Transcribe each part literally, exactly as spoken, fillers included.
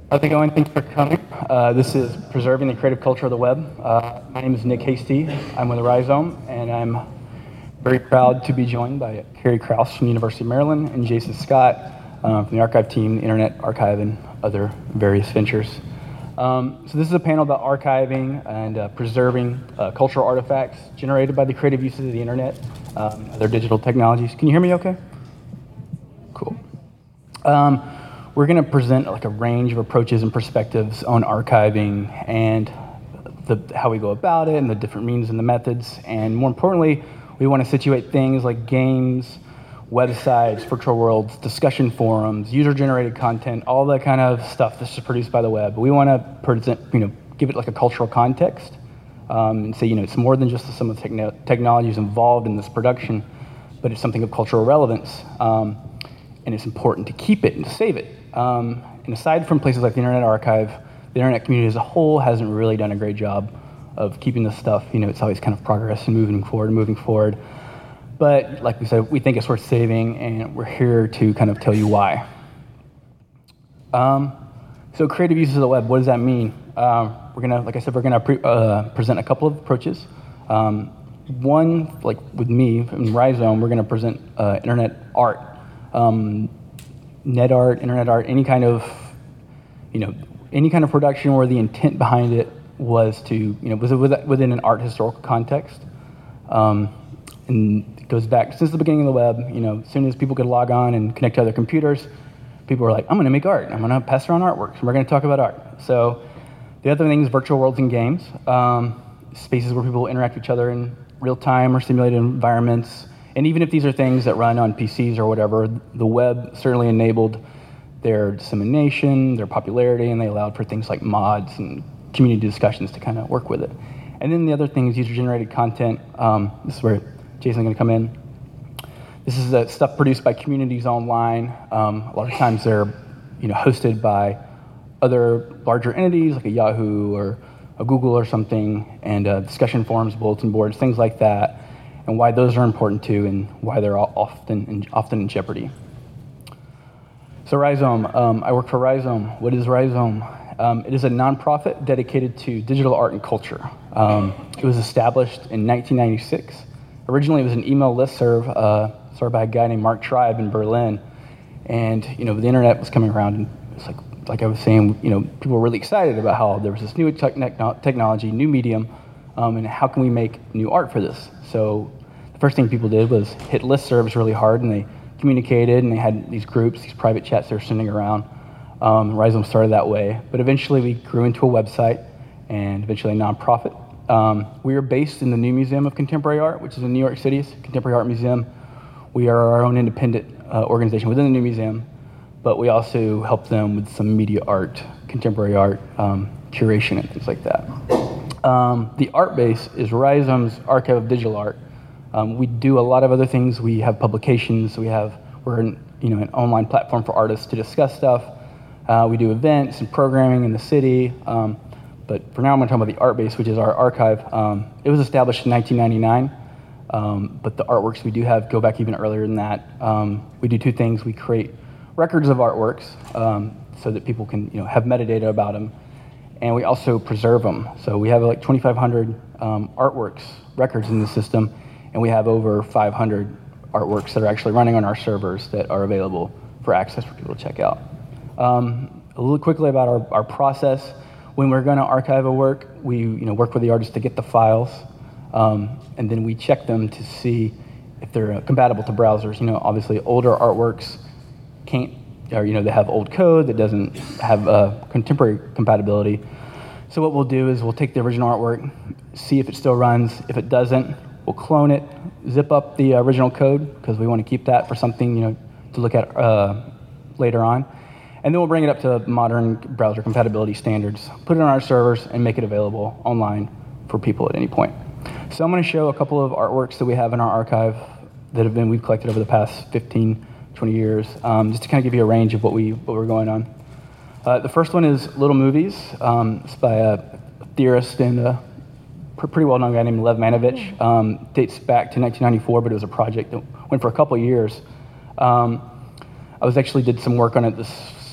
How's it going? Thanks for coming. Uh, this is Preserving the Creative Culture of the Web. Uh, my name is Nick Hasty. I'm with Rhizome, and I'm very proud to be joined by Carrie Krause from the University of Maryland and Jason Scott uh, from the archive team, the Internet Archive, and other various ventures. Um, so this is a panel about archiving and uh, preserving uh, cultural artifacts generated by the creative uses of the Internet, um, other digital technologies. Can you hear me okay? Cool. Um, we're going to present like a range of approaches and perspectives on archiving and the, how we go about it and the different means and the methods. And more importantly, we want to situate things like games, websites, virtual worlds, discussion forums, user-generated content, all that kind of stuff that's produced by the web. We want to present, you know, give it like a cultural context um, and say, you know, it's more than just the sum of techno technologies involved in this production, but it's something of cultural relevance, um, and it's important to keep it and to save it. Um, and aside from places like the Internet Archive, the Internet community as a whole hasn't really done a great job of keeping this stuff. You know, it's always kind of progress and moving forward and moving forward. But like we said, we think it's worth saving, and we're here to kind of tell you why. Um, so creative uses of the web, what does that mean? Um, we're gonna, like I said, we're gonna pre uh, present a couple of approaches. Um, one, like with me in Rhizome, we're gonna present uh, internet art, um, net art, internet art, any kind of, you know, any kind of production where the intent behind it was to, you know, was within an art historical context. Um, and it goes back since the beginning of the web. You know, as soon as people could log on and connect to other computers, people were like, I'm gonna make art. I'm gonna pass around artworks, and we're gonna talk about art. So the other thing is virtual worlds and games, um, spaces where people interact with each other in real time or simulated environments. And even if these are things that run on P Cs or whatever, the web certainly enabled their dissemination, their popularity, and they allowed for things like mods and community discussions to kind of work with it. And then the other thing is user-generated content. Um, this is where Jason's going to come in. This is uh, stuff produced by communities online. Um, a lot of times they're, you know, hosted by other larger entities like a Yahoo or a Google or something, and uh, discussion forums, bulletin boards, things like that, and why those are important too, and why they're all often in, often in jeopardy. So Rhizome, um, I work for Rhizome. What is Rhizome? Um, it is a nonprofit dedicated to digital art and culture. Um, it was established in nineteen ninety-six. Originally, it was an email listserv uh, started by a guy named Mark Tribe in Berlin. And, you know, the internet was coming around, and it's like, like I was saying, you know, people were really excited about how there was this new te technology, new medium, um, and how can we make new art for this? So the first thing people did was hit listservs really hard, and they communicated, and they had these groups, these private chats they were sending around. Um, Rhizome started that way, but eventually we grew into a website and eventually a nonprofit. Um, we are based in the New Museum of Contemporary Art, which is in New York City's Contemporary Art Museum. We are our own independent uh, organization within the New Museum, but we also help them with some media art, contemporary art, um, curation, and things like that. Um, the art base is Rhizome's Archive of Digital Art. Um, we do a lot of other things. We have publications. We have, we're an, you know, an online platform for artists to discuss stuff. Uh, we do events and programming in the city. Um, but for now, I'm going to talk about the art base, which is our archive. Um, it was established in nineteen ninety-nine, um, but the artworks we do have go back even earlier than that. Um, we do two things. We create records of artworks um, so that people can, you know, have metadata about them, and we also preserve them. So we have like twenty-five hundred um, artworks, records in the system, and we have over five hundred artworks that are actually running on our servers that are available for access for people to check out. Um, a little quickly about our, our process. When we're going to archive a work, we, you know, work with the artist to get the files, um, and then we check them to see if they're uh, compatible to browsers. You know, obviously older artworks can't, or, you know, they have old code that doesn't have uh, contemporary compatibility. So what we'll do is we'll take the original artwork, see if it still runs. If it doesn't, we'll clone it, zip up the original code, because we want to keep that for something, you know, to look at uh, later on. And then we'll bring it up to modern browser compatibility standards, put it on our servers, and make it available online for people at any point. So I'm going to show a couple of artworks that we have in our archive that have been we've collected over the past fifteen, twenty years, um, just to kind of give you a range of what we what we're going on. Uh, the first one is Little Movies. Um, it's by a theorist and a pretty well-known guy named Lev Manovich. Um, dates back to nineteen ninety-four, but it was a project that went for a couple years. Um, I was actually did some work on it this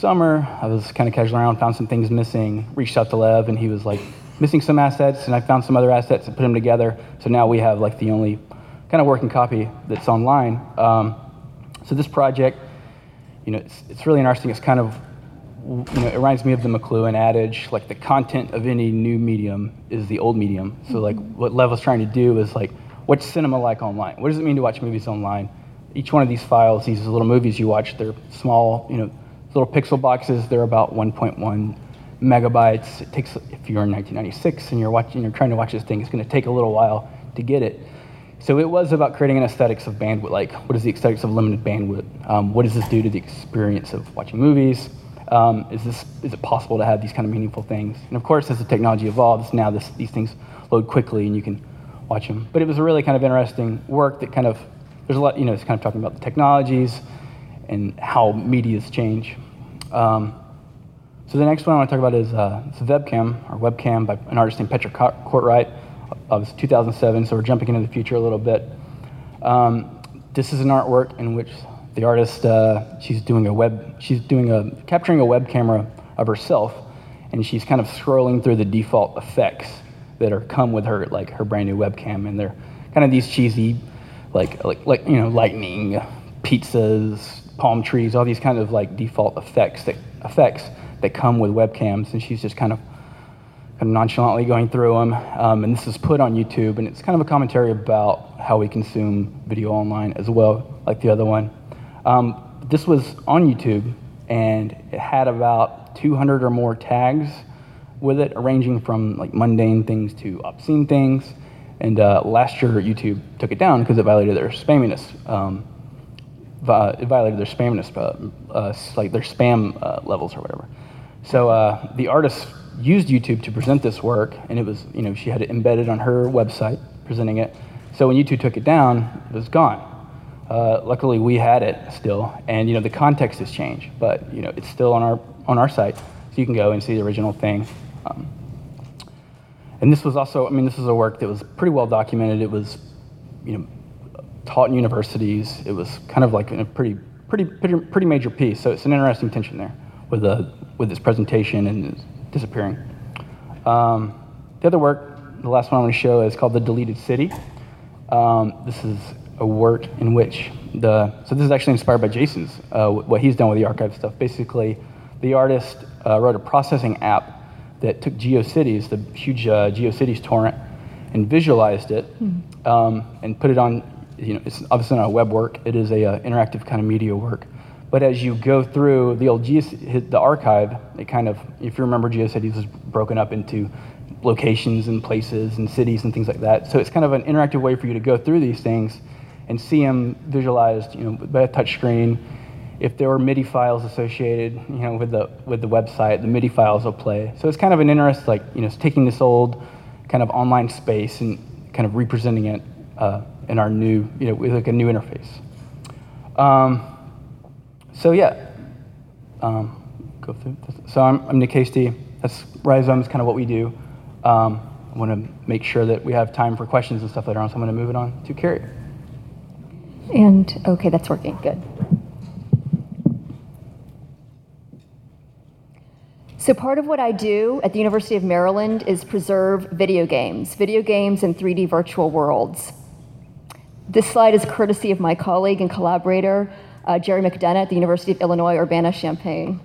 summer, I was kind of casually around, found some things missing, reached out to Lev, and he was like, missing some assets, and I found some other assets and put them together. So now we have like the only kind of working copy that's online. Um, so this project, you know, it's, it's really interesting. It's kind of, you know, it reminds me of the McLuhan adage, like the content of any new medium is the old medium. So like what Lev was trying to do is like, what's cinema like online? What does it mean to watch movies online? Each one of these files, these little movies you watch, they're small, you know, little pixel boxes. They're about one point one megabytes. It takes, if you're in nineteen ninety-six and you're watching, you're trying to watch this thing, it's going to take a little while to get it. So it was about creating an aesthetics of bandwidth. Like, what is the aesthetics of limited bandwidth? Um, what does this do to the experience of watching movies? Um, is this is it possible to have these kind of meaningful things? And of course, as the technology evolves, now this, these things load quickly and you can watch them. But it was a really kind of interesting work that kind of, there's a lot, you know, it's kind of talking about the technologies and how medias change. Um, so the next one I want to talk about is uh, it's a webcam, or webcam by an artist named Petra Kortright. Uh, it was two thousand seven, so we're jumping into the future a little bit. Um, this is an artwork in which the artist, uh, she's doing a web, she's doing a, capturing a web camera of herself, and she's kind of scrolling through the default effects that are come with her, like her brand new webcam, and they're kind of these cheesy, like, like, like you know, lightning, pizzas, palm trees, all these kind of like default effects that effects that come with webcams, and she's just kind of, kind of nonchalantly going through them. Um, and this is put on YouTube, and it's kind of a commentary about how we consume video online as well, like the other one. Um, this was on YouTube, and it had about two hundred or more tags with it, ranging from like mundane things to obscene things. And uh, last year, YouTube took it down because it violated their spaminess. Um, it violated their spaminess, uh, uh, like their spam uh, levels or whatever. So uh, the artist used YouTube to present this work, and it was, you know, she had it embedded on her website, presenting it. So when YouTube took it down, it was gone. Uh, luckily, we had it still, and you know the context has changed, but you know it's still on our on our site, so you can go and see the original thing. Um, and this was also, I mean, this was a work that was pretty well documented. It was, you know, taught in universities. It was kind of like a pretty pretty pretty, pretty major piece. So it's an interesting tension there with the with this presentation and disappearing. Um, the other work, the last one I want to show, is called The Deleted City. Um, this is a work in which the, so this is actually inspired by Jason's, uh, what he's done with the archive stuff. Basically, the artist uh, wrote a processing app that took GeoCities, the huge uh, GeoCities torrent, and visualized it, mm-hmm. um, and put it on, you know, it's obviously not a web work, it is a uh, interactive kind of media work. But as you go through the old Geo, the archive, it kind of, if you remember, GeoCities was broken up into locations and places and cities and things like that. So it's kind of an interactive way for you to go through these things and see them visualized, you know, by a touch screen. If there were MIDI files associated, you know, with the with the website, the MIDI files will play. So it's kind of an interest, like, you know, it's taking this old kind of online space and kind of representing it uh, in our new, you know, with like a new interface. Um, so yeah, um, go through this. So I'm, I'm Nick Hasty. That's Rhizome is kind of what we do. Um, I want to make sure that we have time for questions and stuff later on, so I'm going to move it on to Carrie. And, okay, that's working, good. So part of what I do at the University of Maryland is preserve video games, video games in three D virtual worlds. This slide is courtesy of my colleague and collaborator, uh, Jerry McDonough at the University of Illinois, Urbana-Champaign.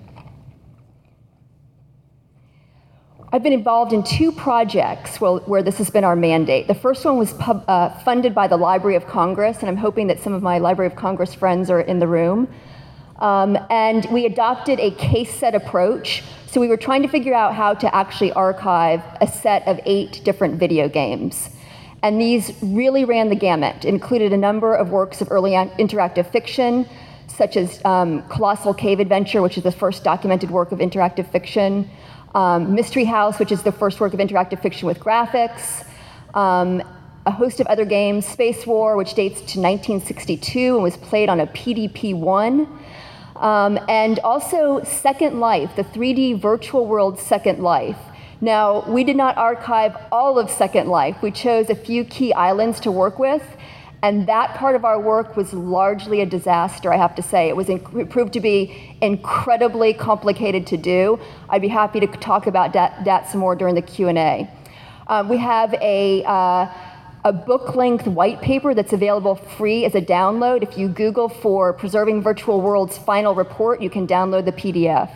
I've been involved in two projects where, where this has been our mandate. The first one was pub, uh, funded by the Library of Congress, and I'm hoping that some of my Library of Congress friends are in the room. Um, and we adopted a case set approach. So we were trying to figure out how to actually archive a set of eight different video games. And these really ran the gamut. It included a number of works of early interactive fiction, such as um, Colossal Cave Adventure, which is the first documented work of interactive fiction, Um, Mystery House, which is the first work of interactive fiction with graphics, um, a host of other games, Space War, which dates to nineteen sixty-two and was played on a P D P one, um, and also Second Life, the three D virtual world Second Life. Now, we did not archive all of Second Life. We chose a few key islands to work with, And that part of our work was largely a disaster, I have to say. It was in, it proved to be incredibly complicated to do. I'd be happy to talk about that, that some more during the Q and A. Um, we have a, uh, a book-length white paper that's available free as a download. If you Google for Preserving Virtual Worlds Final Report, you can download the P D F.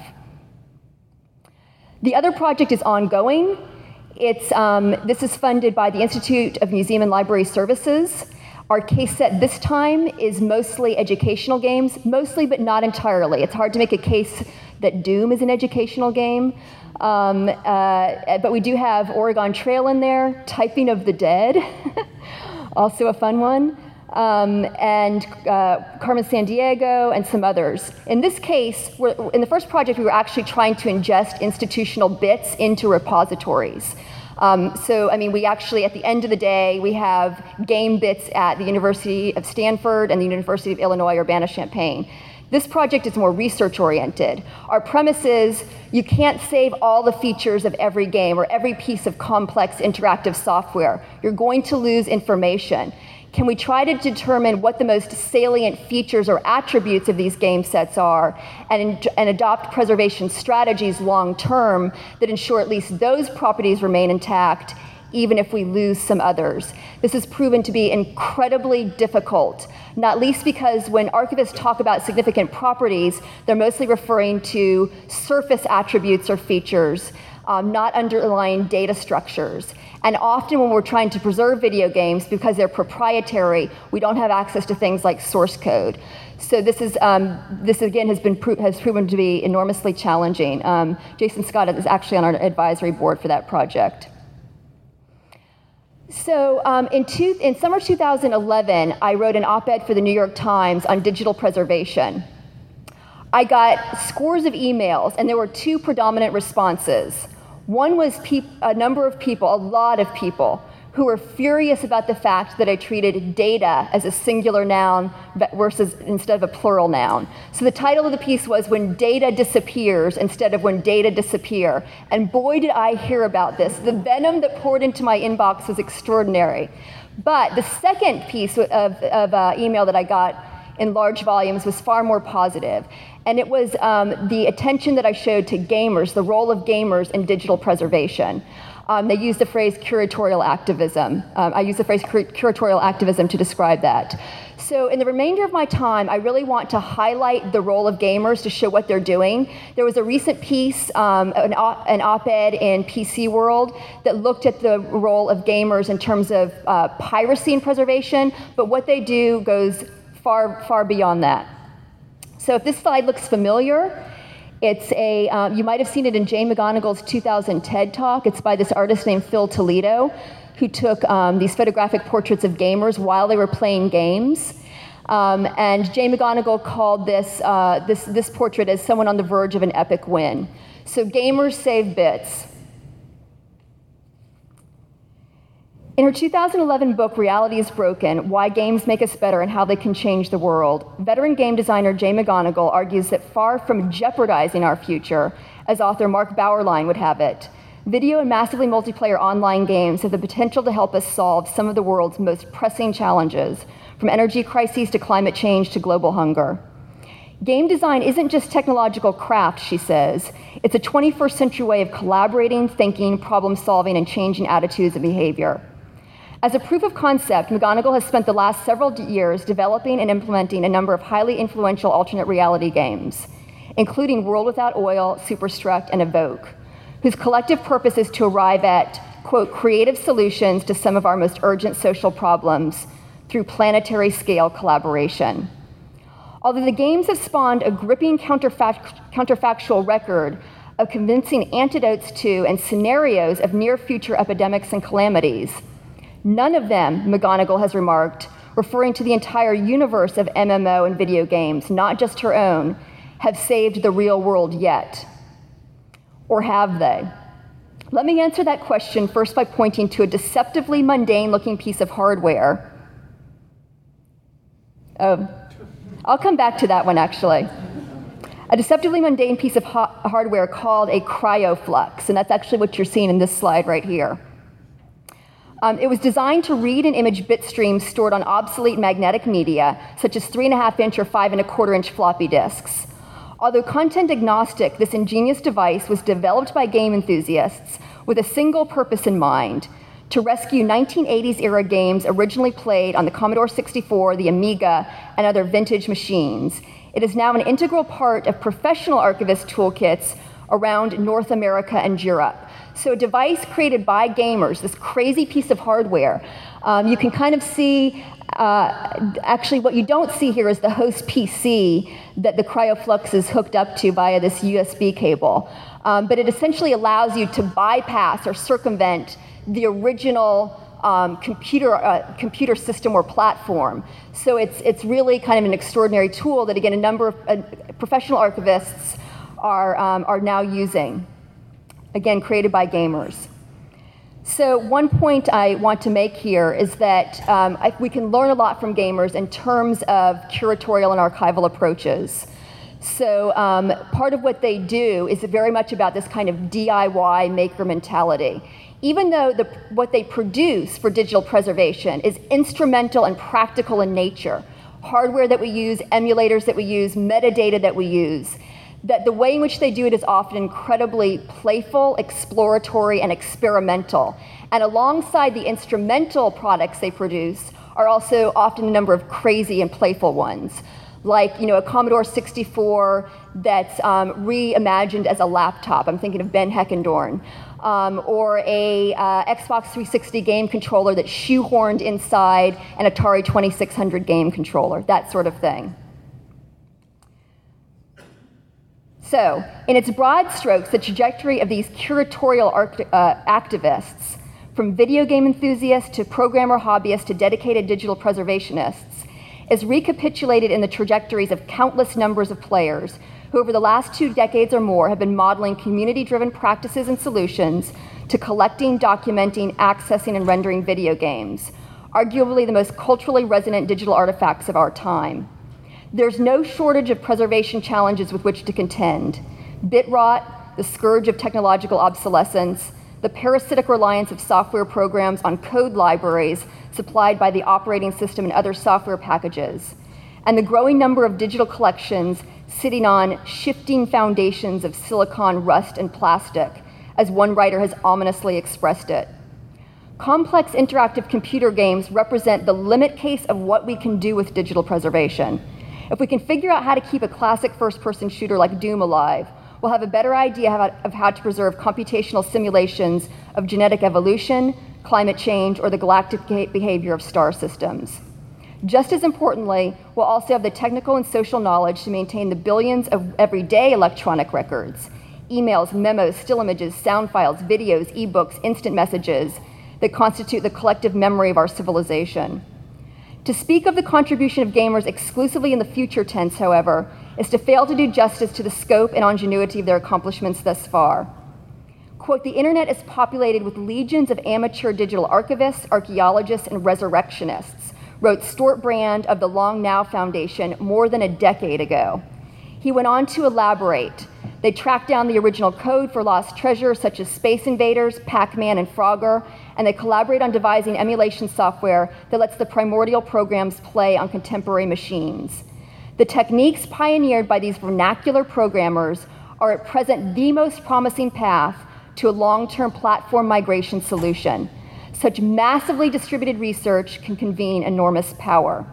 The other project is ongoing. It's, um, this is funded by the Institute of Museum and Library Services. Our case set this time is mostly educational games, mostly but not entirely. It's hard to make a case that Doom is an educational game. Um, uh, but we do have Oregon Trail in there, Typing of the Dead, also a fun one, um, and uh, Carmen Sandiego, and some others. In this case, we're, in the first project, we were actually trying to ingest institutional bits into repositories. Um, so, I mean, we actually, at the end of the day, we have game bits at the University of Stanford and the University of Illinois Urbana-Champaign. This project is more research-oriented. Our premise is you can't save all the features of every game or every piece of complex interactive software. You're going to lose information. Can we try to determine what the most salient features or attributes of these game sets are and, and adopt preservation strategies long-term that ensure at least those properties remain intact, even if we lose some others? This has proven to be incredibly difficult, not least because when archivists talk about significant properties, they're mostly referring to surface attributes or features, um, not underlying data structures. And often when we're trying to preserve video games, because they're proprietary, we don't have access to things like source code. So this is um, this again has been pro has proven to be enormously challenging. Um, Jason Scott is actually on our advisory board for that project. So um, in, two, in summer two thousand eleven, I wrote an op-ed for the New York Times on digital preservation. I got scores of emails, and there were two predominant responses. One was a number of people, a lot of people, who were furious about the fact that I treated data as a singular noun versus instead of a plural noun. So the title of the piece was When Data Disappears instead of When Data Disappear. And boy, did I hear about this. The venom that poured into my inbox was extraordinary. But the second piece of, of uh, email that I got in large volumes was far more positive. And it was um, the attention that I showed to gamers, the role of gamers in digital preservation. Um, they used the phrase curatorial activism. Um, I use the phrase cur curatorial activism to describe that. So in the remainder of my time, I really want to highlight the role of gamers to show what they're doing. There was a recent piece, um, an op-ed in P C World that looked at the role of gamers in terms of uh, piracy and preservation, but what they do goes far, far beyond that. So if this slide looks familiar, it's a, um, you might have seen it in Jay McGonigal's two thousand TED Talk. It's by this artist named Phil Toledo, who took um, these photographic portraits of gamers while they were playing games. Um, and Jay McGonigal called this, uh, this, this portrait as someone on the verge of an epic win. So gamers save bits. In her two thousand eleven book, Reality is Broken, Why Games Make Us Better and How They Can Change the World, veteran game designer Jay McGonigal argues that far from jeopardizing our future, as author Mark Bauerlein would have it, video and massively multiplayer online games have the potential to help us solve some of the world's most pressing challenges, from energy crises to climate change to global hunger. Game design isn't just technological craft, she says. It's a twenty-first century way of collaborating, thinking, problem solving, and changing attitudes and behavior. As a proof of concept, McGonigal has spent the last several years developing and implementing a number of highly influential alternate reality games, including World Without Oil, Superstruct, and Evoke, whose collective purpose is to arrive at, quote, creative solutions to some of our most urgent social problems through planetary scale collaboration. Although the games have spawned a gripping counterfact counterfactual record of convincing antidotes to and scenarios of near-future epidemics and calamities, none of them, McGonigal has remarked, referring to the entire universe of M M O and video games, not just her own, have saved the real world yet. Or have they? Let me answer that question first by pointing to a deceptively mundane-looking piece of hardware. Oh, I'll come back to that one, actually. A deceptively mundane piece of hardware called a cryoflux, and that's actually what you're seeing in this slide right here. Um, it was designed to read and image bit streams stored on obsolete magnetic media, such as three and a half inch or five and a quarter inch floppy disks. Although content agnostic, this ingenious device was developed by game enthusiasts with a single purpose in mind: to rescue nineteen eighties era games originally played on the Commodore sixty-four, the Amiga, and other vintage machines. It is now an integral part of professional archivist toolkits around North America and Europe. So a device created by gamers, this crazy piece of hardware. Um, you can kind of see, uh, actually what you don't see here is the host P C that the CryoFlux is hooked up to via this U S B cable. Um, but it essentially allows you to bypass or circumvent the original um, computer, uh, computer system or platform. So it's, it's really kind of an extraordinary tool that, again, a number of uh, professional archivists are, um, are now using. Again, created by gamers. So one point I want to make here is that um, I, we can learn a lot from gamers in terms of curatorial and archival approaches. So um, part of what they do is very much about this kind of D I Y maker mentality. Even though the, what they produce for digital preservation is instrumental and practical in nature, hardware that we use, emulators that we use, metadata that we use, that the way in which they do it is often incredibly playful, exploratory, and experimental. And alongside the instrumental products they produce are also often a number of crazy and playful ones, like, you know, a Commodore sixty-four that's um, reimagined as a laptop. I'm thinking of Ben Heckendorn. Um, or a uh, Xbox three sixty game controller that's shoehorned inside an Atari twenty-six hundred game controller, that sort of thing. So, in its broad strokes, the trajectory of these curatorial art, uh, activists, from video game enthusiasts to programmer hobbyists to dedicated digital preservationists, is recapitulated in the trajectories of countless numbers of players who over the last two decades or more have been modeling community-driven practices and solutions to collecting, documenting, accessing, and rendering video games, arguably the most culturally resonant digital artifacts of our time. There's no shortage of preservation challenges with which to contend. Bit rot, the scourge of technological obsolescence, the parasitic reliance of software programs on code libraries supplied by the operating system and other software packages, and the growing number of digital collections sitting on shifting foundations of silicon, rust, and plastic, as one writer has ominously expressed it. Complex interactive computer games represent the limit case of what we can do with digital preservation. If we can figure out how to keep a classic first-person shooter like Doom alive, we'll have a better idea of how to preserve computational simulations of genetic evolution, climate change, or the galactic behavior of star systems. Just as importantly, we'll also have the technical and social knowledge to maintain the billions of everyday electronic records, emails, memos, still images, sound files, videos, ebooks, instant messages that constitute the collective memory of our civilization. To speak of the contribution of gamers exclusively in the future tense, however, is to fail to do justice to the scope and ingenuity of their accomplishments thus far. Quote, the internet is populated with legions of amateur digital archivists, archaeologists, and resurrectionists, wrote Stuart Brand of the Long Now Foundation more than a decade ago. He went on to elaborate. They tracked down the original code for lost treasures such as Space Invaders, Pac-Man, and Frogger, and they collaborate on devising emulation software that lets the primordial programs play on contemporary machines. The techniques pioneered by these vernacular programmers are at present the most promising path to a long-term platform migration solution. Such massively distributed research can convene enormous power.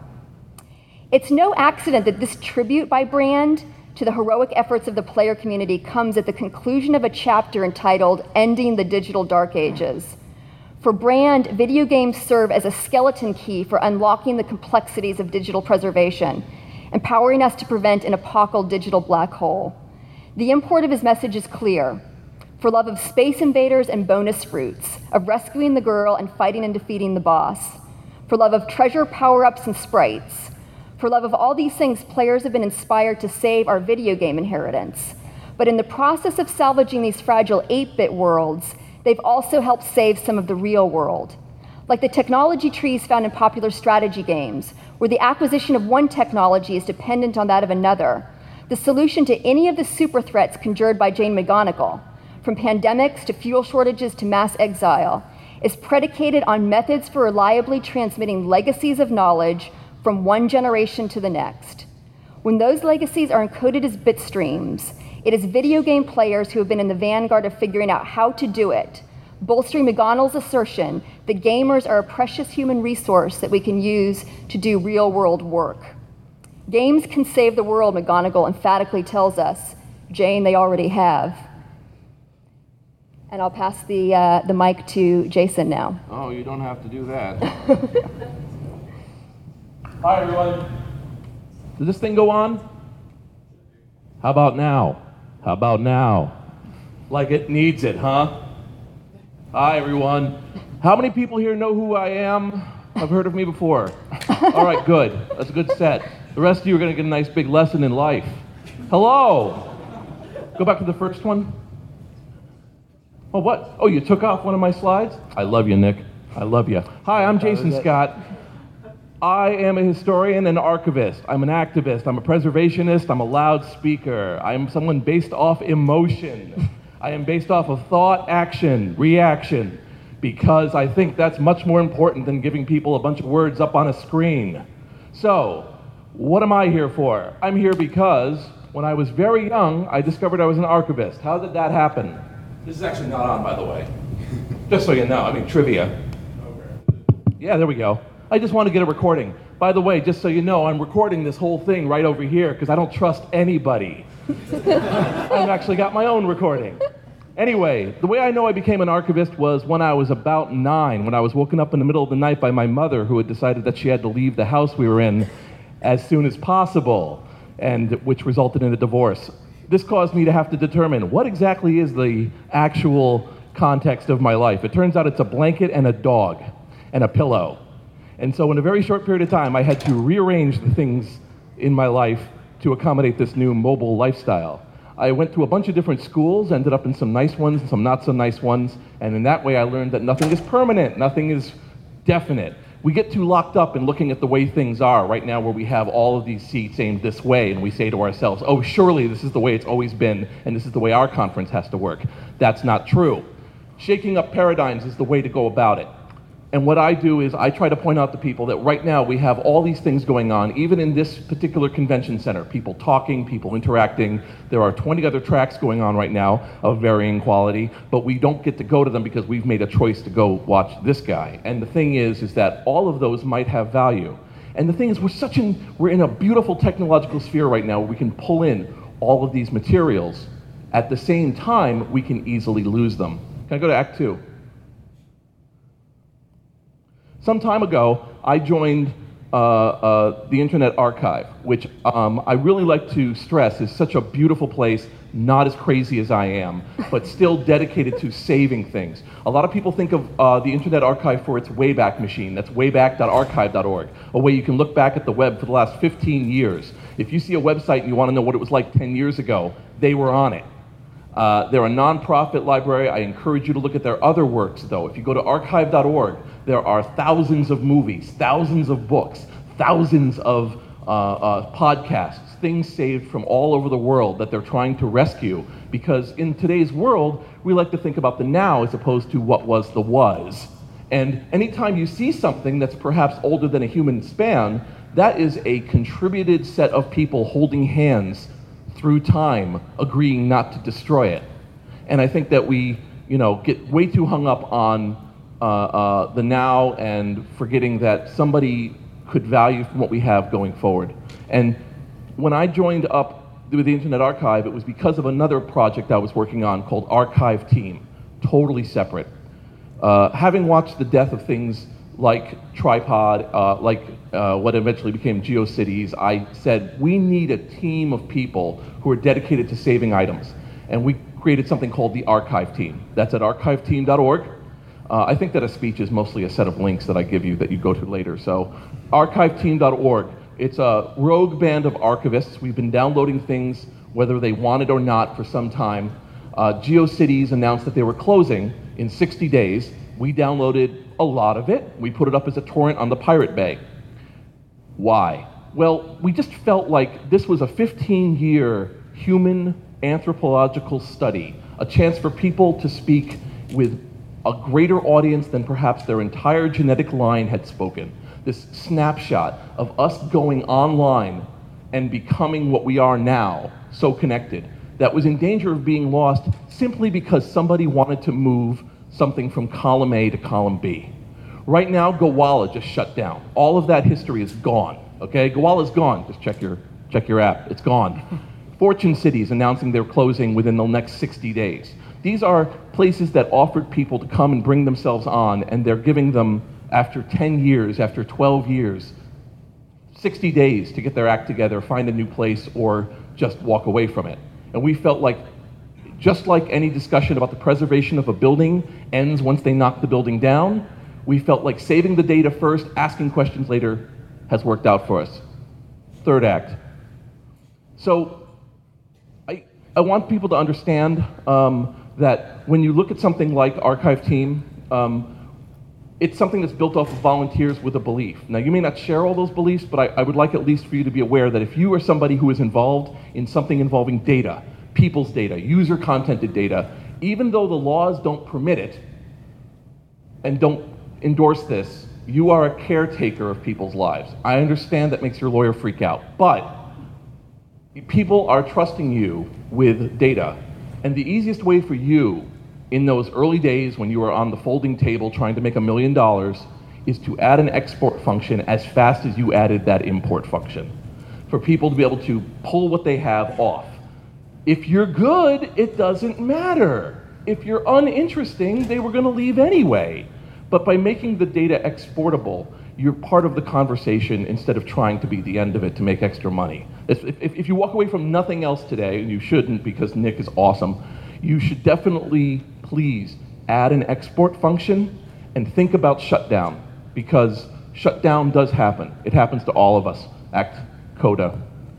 It's no accident that this tribute by Brand to the heroic efforts of the player community comes at the conclusion of a chapter entitled Ending the Digital Dark Ages. For Brand, video games serve as a skeleton key for unlocking the complexities of digital preservation, empowering us to prevent an apocal digital black hole. The import of his message is clear. For love of Space Invaders and bonus fruits, of rescuing the girl and fighting and defeating the boss, for love of treasure power-ups and sprites, for love of all these things, players have been inspired to save our video game inheritance. But in the process of salvaging these fragile eight-bit worlds, they've also helped save some of the real world. Like the technology trees found in popular strategy games, where the acquisition of one technology is dependent on that of another, the solution to any of the super threats conjured by Jane McGonigal, from pandemics to fuel shortages to mass exile, is predicated on methods for reliably transmitting legacies of knowledge from one generation to the next. When those legacies are encoded as bit streams, it is video game players who have been in the vanguard of figuring out how to do it, bolstering McGonigal's assertion that gamers are a precious human resource that we can use to do real-world work. Games can save the world, McGonigal emphatically tells us. Jane, they already have. And I'll pass the, uh, the mic to Jason now. Oh, you don't have to do that. Hi, everyone. Does this thing go on? How about now? How about now? Like it needs it, huh? Hi, everyone. How many people here know who I am? Have heard of me before? All right, good. That's a good set. The rest of you are going to get a nice big lesson in life. Hello. Go back to the first one. Oh, what? Oh, you took off one of my slides? I love you, Nick. I love you. Hi, I'm Jason Scott. I am a historian and archivist. I'm an activist. I'm a preservationist. I'm a loudspeaker. I'm someone based off emotion. I am based off of thought, action, reaction, because I think that's much more important than giving people a bunch of words up on a screen. So, what am I here for? I'm here because when I was very young, I discovered I was an archivist. How did that happen? This is actually not on, by the way. Just so you know, I mean, trivia. Yeah, there we go. I just want to get a recording. By the way, just so you know, I'm recording this whole thing right over here because I don't trust anybody. I've actually got my own recording. Anyway, the way I know I became an archivist was when I was about nine, when I was woken up in the middle of the night by my mother, who had decided that she had to leave the house we were in as soon as possible, and which resulted in a divorce. This caused me to have to determine what exactly is the actual context of my life. It turns out it's a blanket and a dog and a pillow. And so in a very short period of time, I had to rearrange the things in my life to accommodate this new mobile lifestyle. I went to a bunch of different schools, ended up in some nice ones and some not so nice ones, and in that way I learned that nothing is permanent, nothing is definite. We get too locked up in looking at the way things are right now, where we have all of these seats aimed this way, and we say to ourselves, oh, surely this is the way it's always been, and this is the way our conference has to work. That's not true. Shaking up paradigms is the way to go about it. And what I do is I try to point out to people that right now we have all these things going on, even in this particular convention center. People talking, people interacting. There are twenty other tracks going on right now of varying quality, but we don't get to go to them because we've made a choice to go watch this guy. And the thing is, is that all of those might have value. And the thing is, we're such in, we're in a beautiful technological sphere right now where we can pull in all of these materials. At the same time, we can easily lose them. Can I go to Act Two? Some time ago, I joined uh, uh, the Internet Archive, which um, I really like to stress is such a beautiful place, not as crazy as I am, but still dedicated to saving things. A lot of people think of uh, the Internet Archive for its Wayback Machine. That's wayback dot archive dot org, a way you can look back at the web for the last fifteen years. If you see a website and you want to know what it was like ten years ago, they were on it. Uh, they're a nonprofit library. I encourage you to look at their other works, though. If you go to archive dot org, there are thousands of movies, thousands of books, thousands of uh, uh, podcasts, things saved from all over the world that they're trying to rescue. Because in today's world, we like to think about the now as opposed to what was the was. And anytime you see something that's perhaps older than a human span, that is a contributed set of people holding hands through time, agreeing not to destroy it. And I think that we, you know, get way too hung up on uh, uh, the now and forgetting that somebody could value from what we have going forward. And when I joined up with the Internet Archive, it was because of another project I was working on called Archive Team, totally separate. Uh, having watched the death of things like Tripod, uh, like uh, what eventually became GeoCities, I said, we need a team of people who are dedicated to saving items. And we created something called the Archive Team. That's at archive team dot org. Uh, I think that a speech is mostly a set of links that I give you that you go to later. So archive team dot org. It's a rogue band of archivists. We've been downloading things whether they wanted or not for some time. Uh, GeoCities announced that they were closing in sixty days. We downloaded a lot of it. We put it up as a torrent on the Pirate Bay. Why? Well, we just felt like this was a fifteen-year human anthropological study, a chance for people to speak with a greater audience than perhaps their entire genetic line had spoken. This snapshot of us going online and becoming what we are now, so connected, that was in danger of being lost simply because somebody wanted to move something from column A to column B. Right now, Gowalla just shut down. All of that history is gone, okay? Gowala's gone. Just check your, check your app. It's gone. Fortune Cities announcing they're closing within the next sixty days. These are places that offered people to come and bring themselves on, and they're giving them, after ten years, after twelve years, sixty days to get their act together, find a new place, or just walk away from it. And we felt like, just like any discussion about the preservation of a building ends once they knock the building down, we felt like saving the data first, asking questions later, has worked out for us. Third act. So I, I want people to understand um, that when you look at something like Archive Team, um, it's something that's built off of volunteers with a belief. Now, you may not share all those beliefs, but I, I would like at least for you to be aware that if you are somebody who is involved in something involving data, people's data, user-contented data, even though the laws don't permit it and don't endorse this, you are a caretaker of people's lives. I understand that makes your lawyer freak out, but people are trusting you with data. And the easiest way for you in those early days when you were on the folding table trying to make a million dollars is to add an export function as fast as you added that import function. For people to be able to pull what they have off. If you're good, it doesn't matter. If you're uninteresting, they were gonna leave anyway. But by making the data exportable, you're part of the conversation instead of trying to be the end of it to make extra money. If, if, if you walk away from nothing else today, and you shouldn't because Nick is awesome, you should definitely, please, add an export function and think about shutdown, because shutdown does happen. It happens to all of us. Act CODA.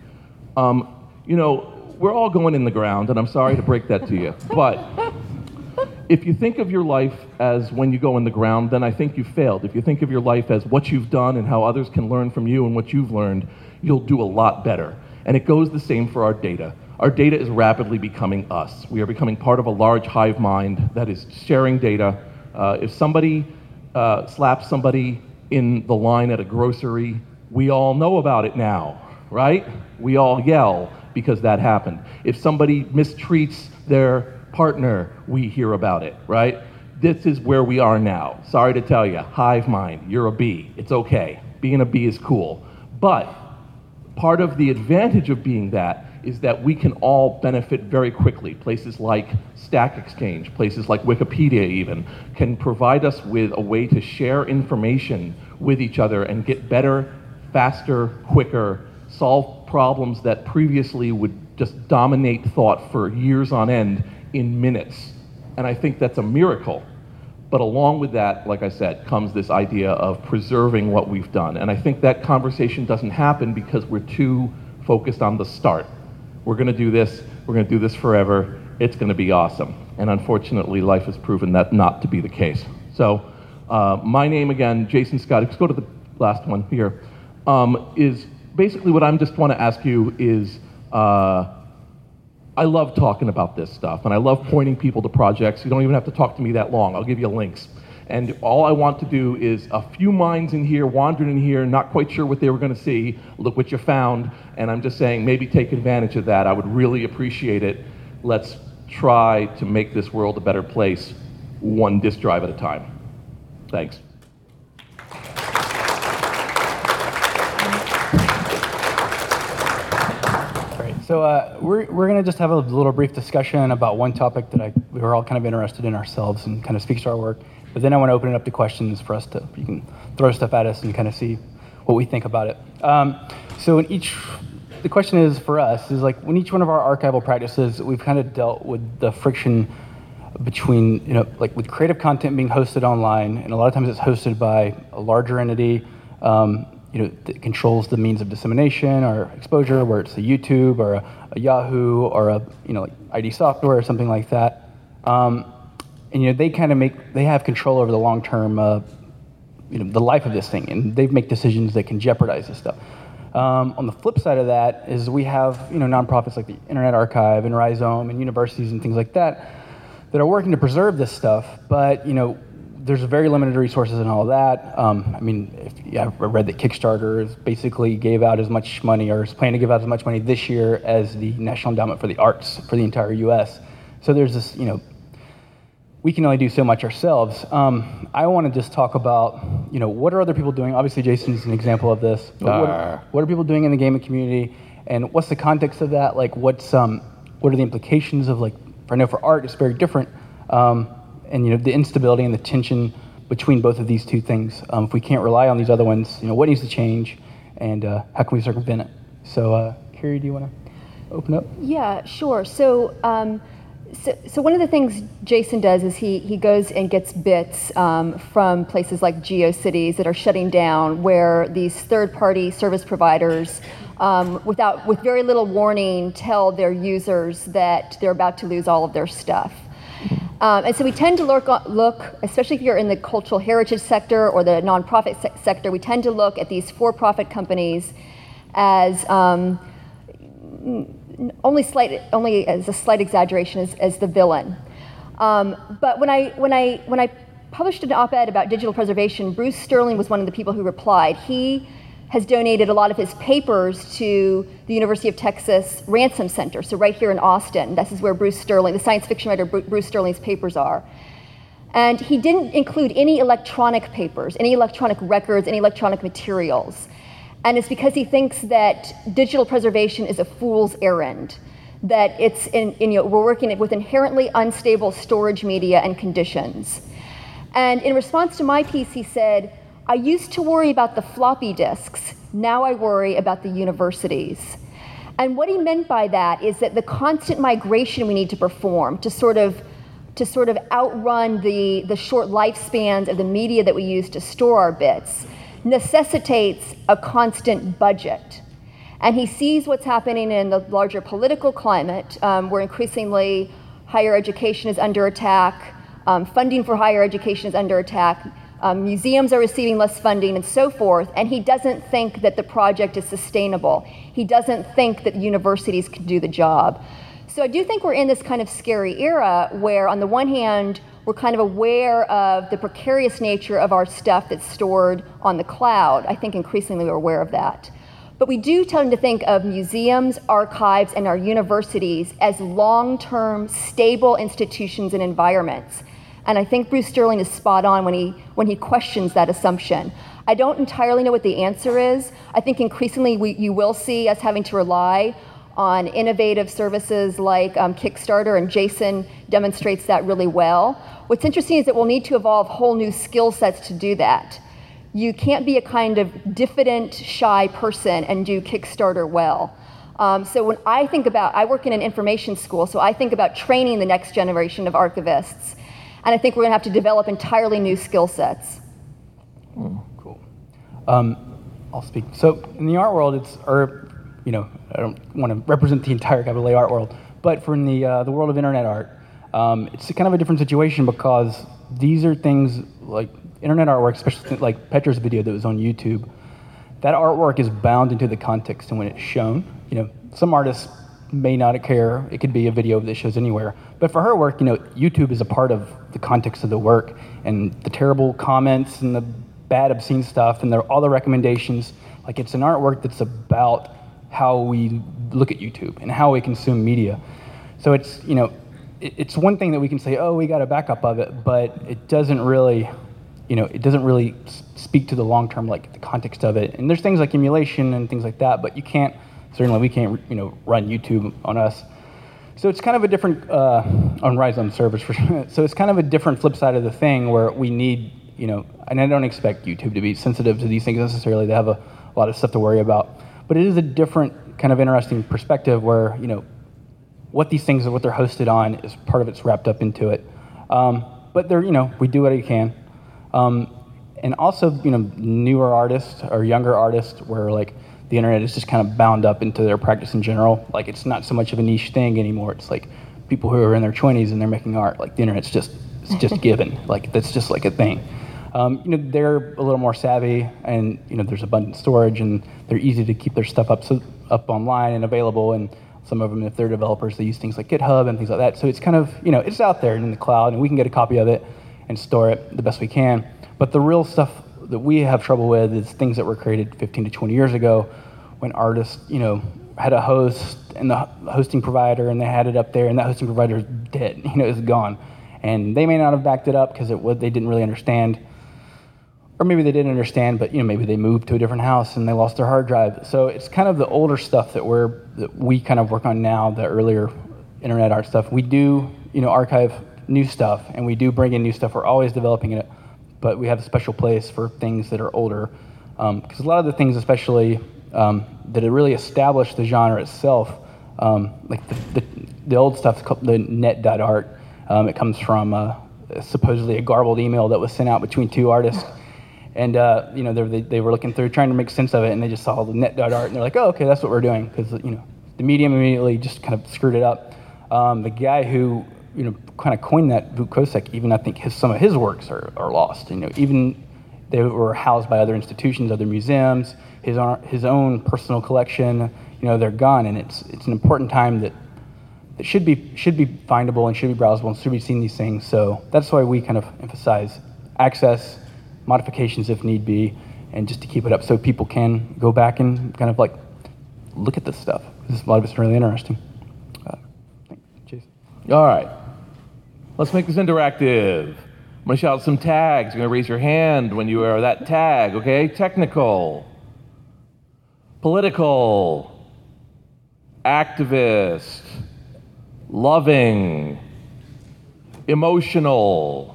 Um, you know, we're all going in the ground, and I'm sorry to break that to you, but if you think of your life as when you go in the ground, then I think you failed. If you think of your life as what you've done and how others can learn from you and what you've learned, you'll do a lot better. And it goes the same for our data. Our data is rapidly becoming us. We are becoming part of a large hive mind that is sharing data. Uh, if somebody uh, slaps somebody in the line at a grocery, we all know about it now, right? We all yell because that happened. If somebody mistreats their partner, we hear about it, right? This is where we are now. Sorry to tell you, hive mind, you're a bee. It's okay. Being a bee is cool. But part of the advantage of being that is that we can all benefit very quickly. Places like Stack Exchange, places like Wikipedia even, can provide us with a way to share information with each other and get better, faster, quicker, solve problems that previously would just dominate thought for years on end in minutes. And I think that's a miracle. But along with that, like I said, comes this idea of preserving what we've done. And I think that conversation doesn't happen because we're too focused on the start. We're gonna do this, we're gonna do this forever, it's gonna be awesome. And unfortunately, life has proven that not to be the case. So, uh, my name again, Jason Scott, let's go to the last one here, um, is basically what I'm just wanna ask you is, uh, I love talking about this stuff, and I love pointing people to projects. You don't even have to talk to me that long. I'll give you links. And all I want to do is a few minds in here, wandering in here, not quite sure what they were going to see. Look what you found, and I'm just saying maybe take advantage of that. I would really appreciate it. Let's try to make this world a better place, one disk drive at a time. Thanks. So uh, we're, we're going to just have a little brief discussion about one topic that I, we were all kind of interested in ourselves and kind of speaks to our work. But then I want to open it up to questions for us to, you can throw stuff at us and kind of see what we think about it. Um, so in each, the question is for us, is like when each one of our archival practices, we've kind of dealt with the friction between, you know, like with creative content being hosted online, and a lot of times it's hosted by a larger entity, um, you know, that controls the means of dissemination or exposure, where it's a YouTube or a, a Yahoo or a, you know, like I D Software or something like that. Um, and, you know, they kind of make, they have control over the long-term, uh, you know, the life of this thing, and they make decisions that can jeopardize this stuff. Um, on the flip side of that is we have, you know, nonprofits like the Internet Archive and Rhizome and universities and things like that that are working to preserve this stuff, but you know, there's very limited resources and all that. Um, I mean, if, yeah, I read that Kickstarter is basically gave out as much money, or is planning to give out as much money this year as the National Endowment for the Arts for the entire U S. So there's this, you know, we can only do so much ourselves. Um, I want to just talk about, you know, what are other people doing? Obviously, Jason's an example of this. But what, are, what are people doing in the gaming community, and what's the context of that? Like, what's um, what are the implications of, like, I know for art, it's very different. Um, and, you know, the instability and the tension between both of these two things. Um, if we can't rely on these other ones, you know, what needs to change, and uh, how can we circumvent it? So, uh, Carrie, do you want to open up? Yeah, sure. So, um, so, so one of the things Jason does is he he goes and gets bits um, from places like GeoCities that are shutting down, where these third-party service providers, um, without with very little warning, tell their users that they're about to lose all of their stuff. Um, and so we tend to look, look, especially if you're in the cultural heritage sector or the nonprofit se- sector, we tend to look at these for-profit companies as um, only slight, only as a slight exaggeration as, as the villain. Um, but when I when I when I published an op-ed about digital preservation, Bruce Sterling was one of the people who replied. He has donated a lot of his papers to the University of Texas Ransom Center, so right here in Austin. This is where Bruce Sterling, the science fiction writer Bruce Sterling's papers are. And he didn't include any electronic papers, any electronic records, any electronic materials. And it's because he thinks that digital preservation is a fool's errand, that it's in, in, you know, we're working with inherently unstable storage media and conditions. And in response to my piece, he said, I used to worry about the floppy disks, now I worry about the universities. And what he meant by that is that the constant migration we need to perform to sort of to sort of outrun the, the short lifespans of the media that we use to store our bits necessitates a constant budget. And he sees what's happening in the larger political climate, um, where increasingly higher education is under attack, um, funding for higher education is under attack, Um, museums are receiving less funding and so forth, and he doesn't think that the project is sustainable. He doesn't think that universities can do the job. So I do think we're in this kind of scary era where, on the one hand, we're kind of aware of the precarious nature of our stuff that's stored on the cloud. I think increasingly we're aware of that. But we do tend to think of museums, archives, and our universities as long-term, stable institutions and environments. And I think Bruce Sterling is spot on when he when he questions that assumption. I don't entirely know what the answer is. I think increasingly we, you will see us having to rely on innovative services like um, Kickstarter, and Jason demonstrates that really well. What's interesting is that we'll need to evolve whole new skill sets to do that. You can't be a kind of diffident, shy person and do Kickstarter well. Um, so when I think about, I work in an information school, so I think about training the next generation of archivists. And I think we're going to have to develop entirely new skill sets. Mm, cool. Um, I'll speak. So in the art world, it's, or, you know, I don't want to represent the entire capital A art world, but for in the uh, the world of internet art, um, it's kind of a different situation, because these are things like internet artwork, especially like Petra's video that was on YouTube. That artwork is bound into the context and when it's shown. You know, some artists may not care. It could be a video that shows anywhere. But for her work, you know, YouTube is a part of the context of the work, and the terrible comments and the bad obscene stuff and the, all the recommendations, like it's an artwork that's about how we look at YouTube and how we consume media. So it's, you know, it, it's one thing that we can say, oh, we got a backup of it, but it doesn't really, you know, it doesn't really speak to the long-term, like the context of it. And there's things like emulation and things like that, but you can't, certainly we can't, you know, run YouTube on us. So it's kind of a different, uh, on Rhizome servers for sure. So it's kind of a different flip side of the thing where we need, you know, and I don't expect YouTube to be sensitive to these things necessarily. They have a, a lot of stuff to worry about. But it is a different kind of interesting perspective where, you know, what these things are, what they're hosted on is part of it's wrapped up into it. Um, but they're, you know, we do what we can. Um, and also, you know, newer artists or younger artists where like, the internet is just kind of bound up into their practice in general. Like it's not so much of a niche thing anymore. It's like people who are in their twenties and they're making art. Like the internet's just it's just given. Like that's just like a thing. Um, you know, they're a little more savvy, and you know, there's abundant storage, and they're easy to keep their stuff up so, up online and available. And Some of them, if they're developers, they use things like GitHub and things like that. So it's kind of, you know, it's out there in the cloud, and we can get a copy of it and store it the best we can. But the real stuff that we have trouble with is things that were created fifteen to twenty years ago when artists, you know, had a host and the hosting provider, and they had it up there, and that hosting provider is dead, you know, it's gone. And they may not have backed it up because it was, they didn't really understand. Or maybe they didn't understand, but you know, maybe they moved to a different house and they lost their hard drive. So it's kind of the older stuff that we're that we kind of work on now, the earlier internet art stuff. We do, you know, archive new stuff, and we do bring in new stuff. We're always developing it, but we have a special place for things that are older, because um, a lot of the things, especially um, that have really established the genre itself, um, like the, the the old stuff, called the net dot art. Um, it comes from uh, supposedly a garbled email that was sent out between two artists. And uh, you know, they, they were looking through, trying to make sense of it, and they just saw the net dot art, and they're like, "Oh, okay, that's what we're doing," because you know, the medium immediately just kind of screwed it up. Um, the guy who you know kind of coined that, Vuk Kosek, even I think his some of his works are, are lost. You know, even they were housed by other institutions, other museums, his own, his own personal collection. You know, they're gone, and it's it's an important time that that should be should be findable and should be browsable and should be seeing these things. So that's why we kind of emphasize access, modifications if need be, and just to keep it up so people can go back and kind of like look at this stuff. This, a lot of it's really interesting. Uh, thanks, Jason. All right. Let's make this interactive. I'm going to shout out some tags. You're going to raise your hand when you are that tag, okay? Technical, political, activist, loving, emotional,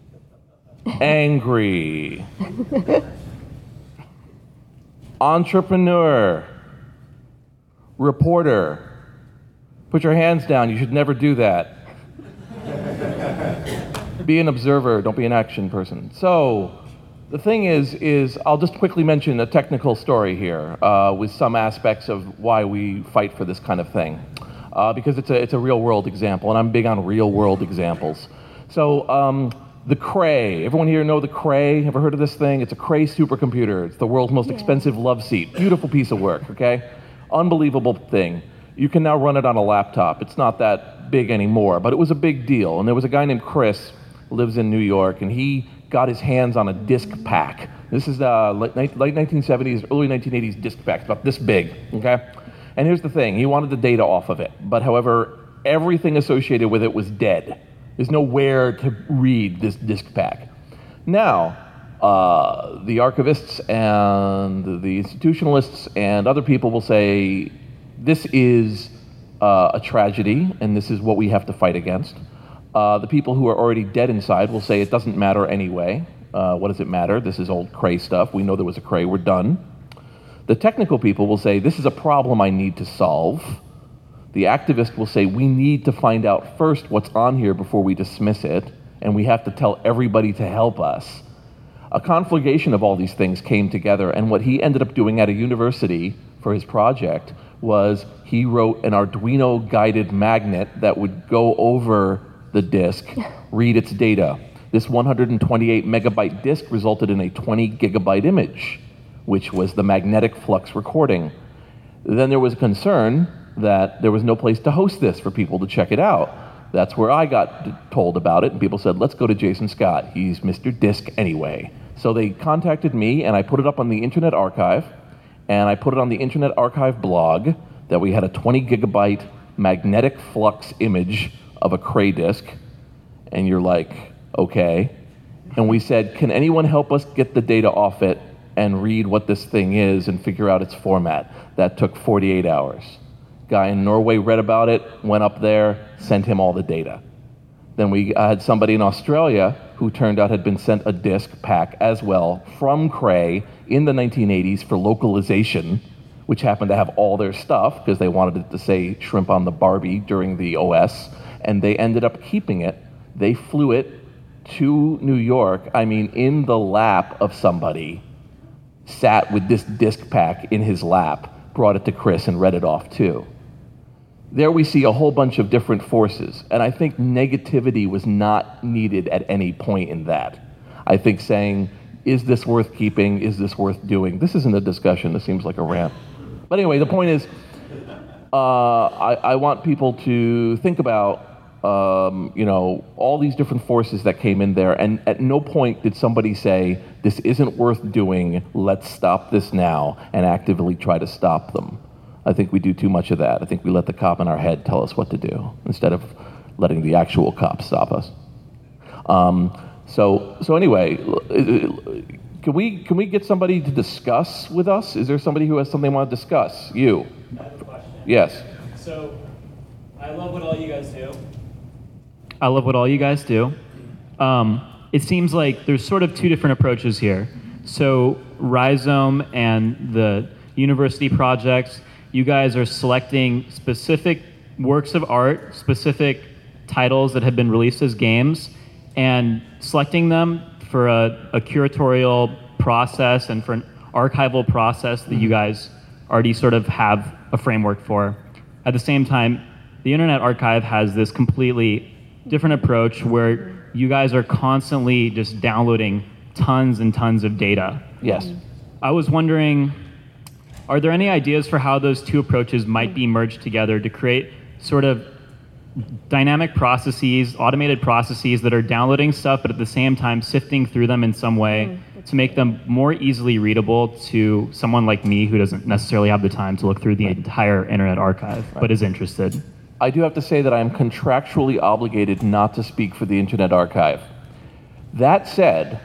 angry, entrepreneur, reporter. Put your hands down. You should never do that. Be an observer. Don't be an action person. So the thing is, is I'll just quickly mention a technical story here uh, with some aspects of why we fight for this kind of thing, uh, because it's a it's a real world example, and I'm big on real world examples. So. Um, The Cray. Everyone here know the Cray? Ever heard of this thing? It's a Cray supercomputer. It's the world's most yeah. expensive love seat. Beautiful piece of work, okay? Unbelievable thing. You can now run it on a laptop. It's not that big anymore, but it was a big deal. And there was a guy named Chris who lives in New York, and he got his hands on a disk pack. This is uh, late, late nineteen seventies, early nineteen eighties disk pack. It's about this big, okay? And here's the thing. He wanted the data off of it, but however, everything associated with it was dead. There's nowhere to read this disk pack. Now, uh, the archivists and the institutionalists and other people will say, this is uh, a tragedy, and this is what we have to fight against. Uh, the people who are already dead inside will say, it doesn't matter anyway. Uh, what does it matter? This is old Cray stuff. We know there was a Cray. We're done. The technical people will say, this is a problem I need to solve. The activist will say, we need to find out first what's on here before we dismiss it, and we have to tell everybody to help us. A conflagration of all these things came together, and what he ended up doing at a university for his project was he wrote an Arduino guided magnet that would go over the disk, read its data. This one hundred twenty-eight megabyte disk resulted in a twenty gigabyte image, which was the magnetic flux recording. Then there was a concern that there was no place to host this for people to check it out. That's where I got told about it, and people said, let's go to Jason Scott. He's Mister Disk anyway. So they contacted me, and I put it up on the Internet Archive, and I put it on the Internet Archive blog that we had a twenty gigabyte magnetic flux image of a Cray disk, and you're like, okay. And we said, can anyone help us get the data off it and read what this thing is and figure out its format? That took forty-eight hours. Guy in Norway read about it, went up there, sent him all the data. Then we had somebody in Australia who turned out had been sent a disk pack as well from Cray in the nineteen eighties for localization, which happened to have all their stuff because they wanted it to say shrimp on the Barbie during the O S, and they ended up keeping it. They flew it to New York, I mean in the lap of somebody, sat with this disk pack in his lap, brought it to Chris and read it off too. There we see a whole bunch of different forces, and I think negativity was not needed at any point in that. I think saying, is this worth keeping? Is this worth doing? This isn't a discussion. This seems like a rant. But anyway, the point is, uh, I, I want people to think about, um, you know, all these different forces that came in there, and at no point did somebody say, this isn't worth doing, let's stop this now, and actively try to stop them. I think we do too much of that. I think we let the cop in our head tell us what to do, instead of letting the actual cops stop us. Um, so, so anyway, can we, can we get somebody to discuss with us? Is there somebody who has something they want to discuss? You. I have a question. Yes. So, I love what all you guys do. I love what all you guys do. Um, it seems like there's sort of two different approaches here. So, Rhizome and the university projects, you guys are selecting specific works of art, specific titles that have been released as games, and selecting them for a, a curatorial process and for an archival process that you guys already sort of have a framework for. At the same time, the Internet Archive has this completely different approach where you guys are constantly just downloading tons and tons of data. Yes. I was wondering, are there any ideas for how those two approaches might be merged together to create sort of dynamic processes, automated processes that are downloading stuff, but at the same time sifting through them in some way mm, to make them more easily readable to someone like me who doesn't necessarily have the time to look through the entire Internet Archive, right, but is interested? I do have to say that I am contractually obligated not to speak for the Internet Archive. That said,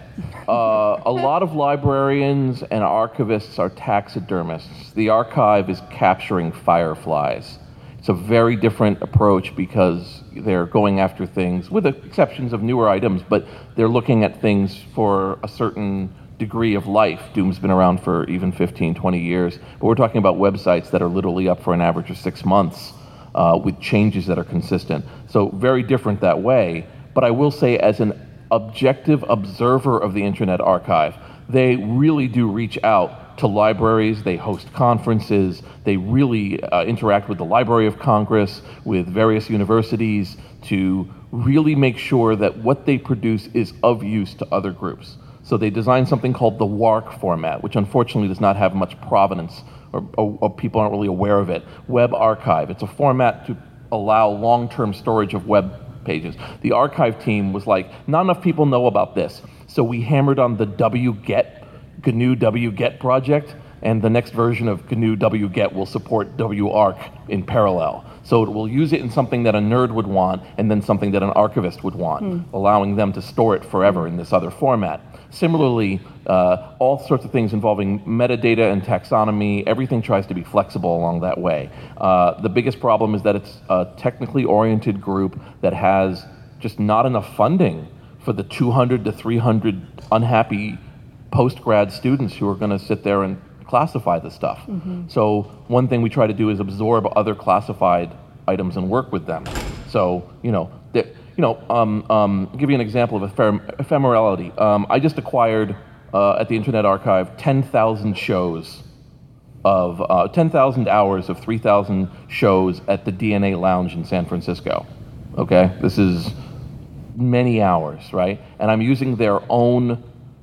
uh, a lot of librarians and archivists are taxidermists. The archive is capturing fireflies. It's a very different approach because they're going after things, with the exceptions of newer items, but they're looking at things for a certain degree of life. Doom's been around for even fifteen, twenty years, but we're talking about websites that are literally up for an average of six months uh, with changes that are consistent. So very different that way, but I will say as an objective observer of the Internet Archive, they really do reach out to libraries, they host conferences, they really uh, interact with the Library of Congress, with various universities to really make sure that what they produce is of use to other groups. So they designed something called the W A R C format, which unfortunately does not have much provenance, or, or, or people aren't really aware of it. Web Archive, it's a format to allow long-term storage of web pages. The archive team was like, not enough people know about this, so we hammered on the wget, G N U wget project, and the next version of G N U wget will support W A R C in parallel. So it will use it in something that a nerd would want, and then something that an archivist would want, mm. allowing them to store it forever in this other format. Similarly, uh, all sorts of things involving metadata and taxonomy, everything tries to be flexible along that way. Uh, the biggest problem is that it's a technically oriented group that has just not enough funding for the two hundred to three hundred unhappy post-grad students who are going to sit there and classify this stuff. Mm-hmm. So one thing we try to do is absorb other classified items and work with them. So, you know, the, you know, um, um, give you an example of ephem- ephemerality. Um, I just acquired uh, at the Internet Archive ten thousand shows of, uh, ten thousand hours of three thousand shows at the D N A Lounge in San Francisco. Okay? This is many hours, right? And I'm using their own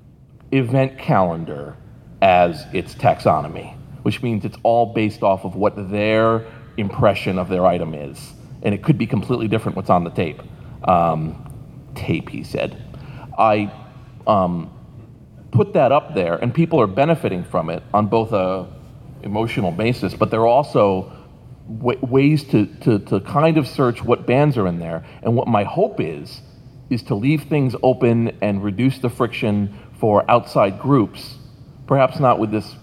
event calendar as its taxonomy, which means it's all based off of what their impression of their item is. And it could be completely different what's on the tape. Um, tape, he said. I um, put that up there, and people are benefiting from it on both a emotional basis, but there are also w- ways to, to, to kind of search what bands are in there. And what my hope is, is to leave things open and reduce the friction for outside groups, perhaps not with this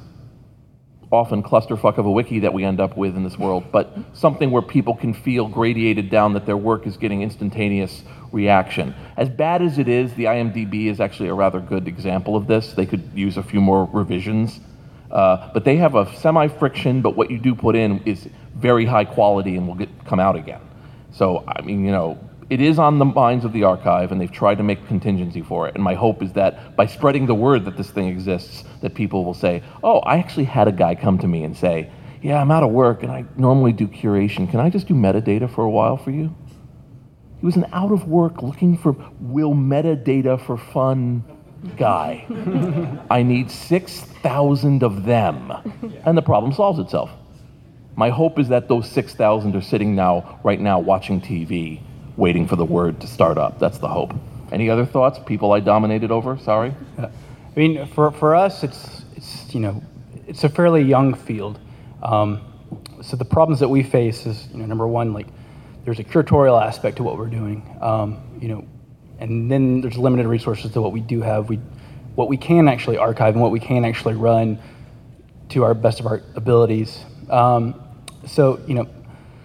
often clusterfuck of a wiki that we end up with in this world, but something where people can feel gradiated down that their work is getting instantaneous reaction. As bad as it is, the I M D B is actually a rather good example of this. They could use a few more revisions, uh, but they have a semi-friction, but what you do put in is very high quality and will get come out again. So, I mean, you know, it is on the minds of the archive, and they've tried to make contingency for it. And my hope is that by spreading the word that this thing exists, that people will say, oh, I actually had a guy come to me and say, yeah, I'm out of work, and I normally do curation. Can I just do metadata for a while for you? He was an out of work looking for will metadata for fun guy. I need six thousand of them. And the problem solves itself. My hope is that those six thousand are sitting now, right now, watching T V, waiting for the word to start up. That's the hope. Any other thoughts? People I dominated over? Sorry. I mean, for for us, it's it's you know, it's a fairly young field. Um, so the problems that we face is, you know, number one, like there's a curatorial aspect to what we're doing. Um, you know, and then there's limited resources to what we do have. We what we can actually archive and what we can actually run to our best of our abilities. Um, so you know,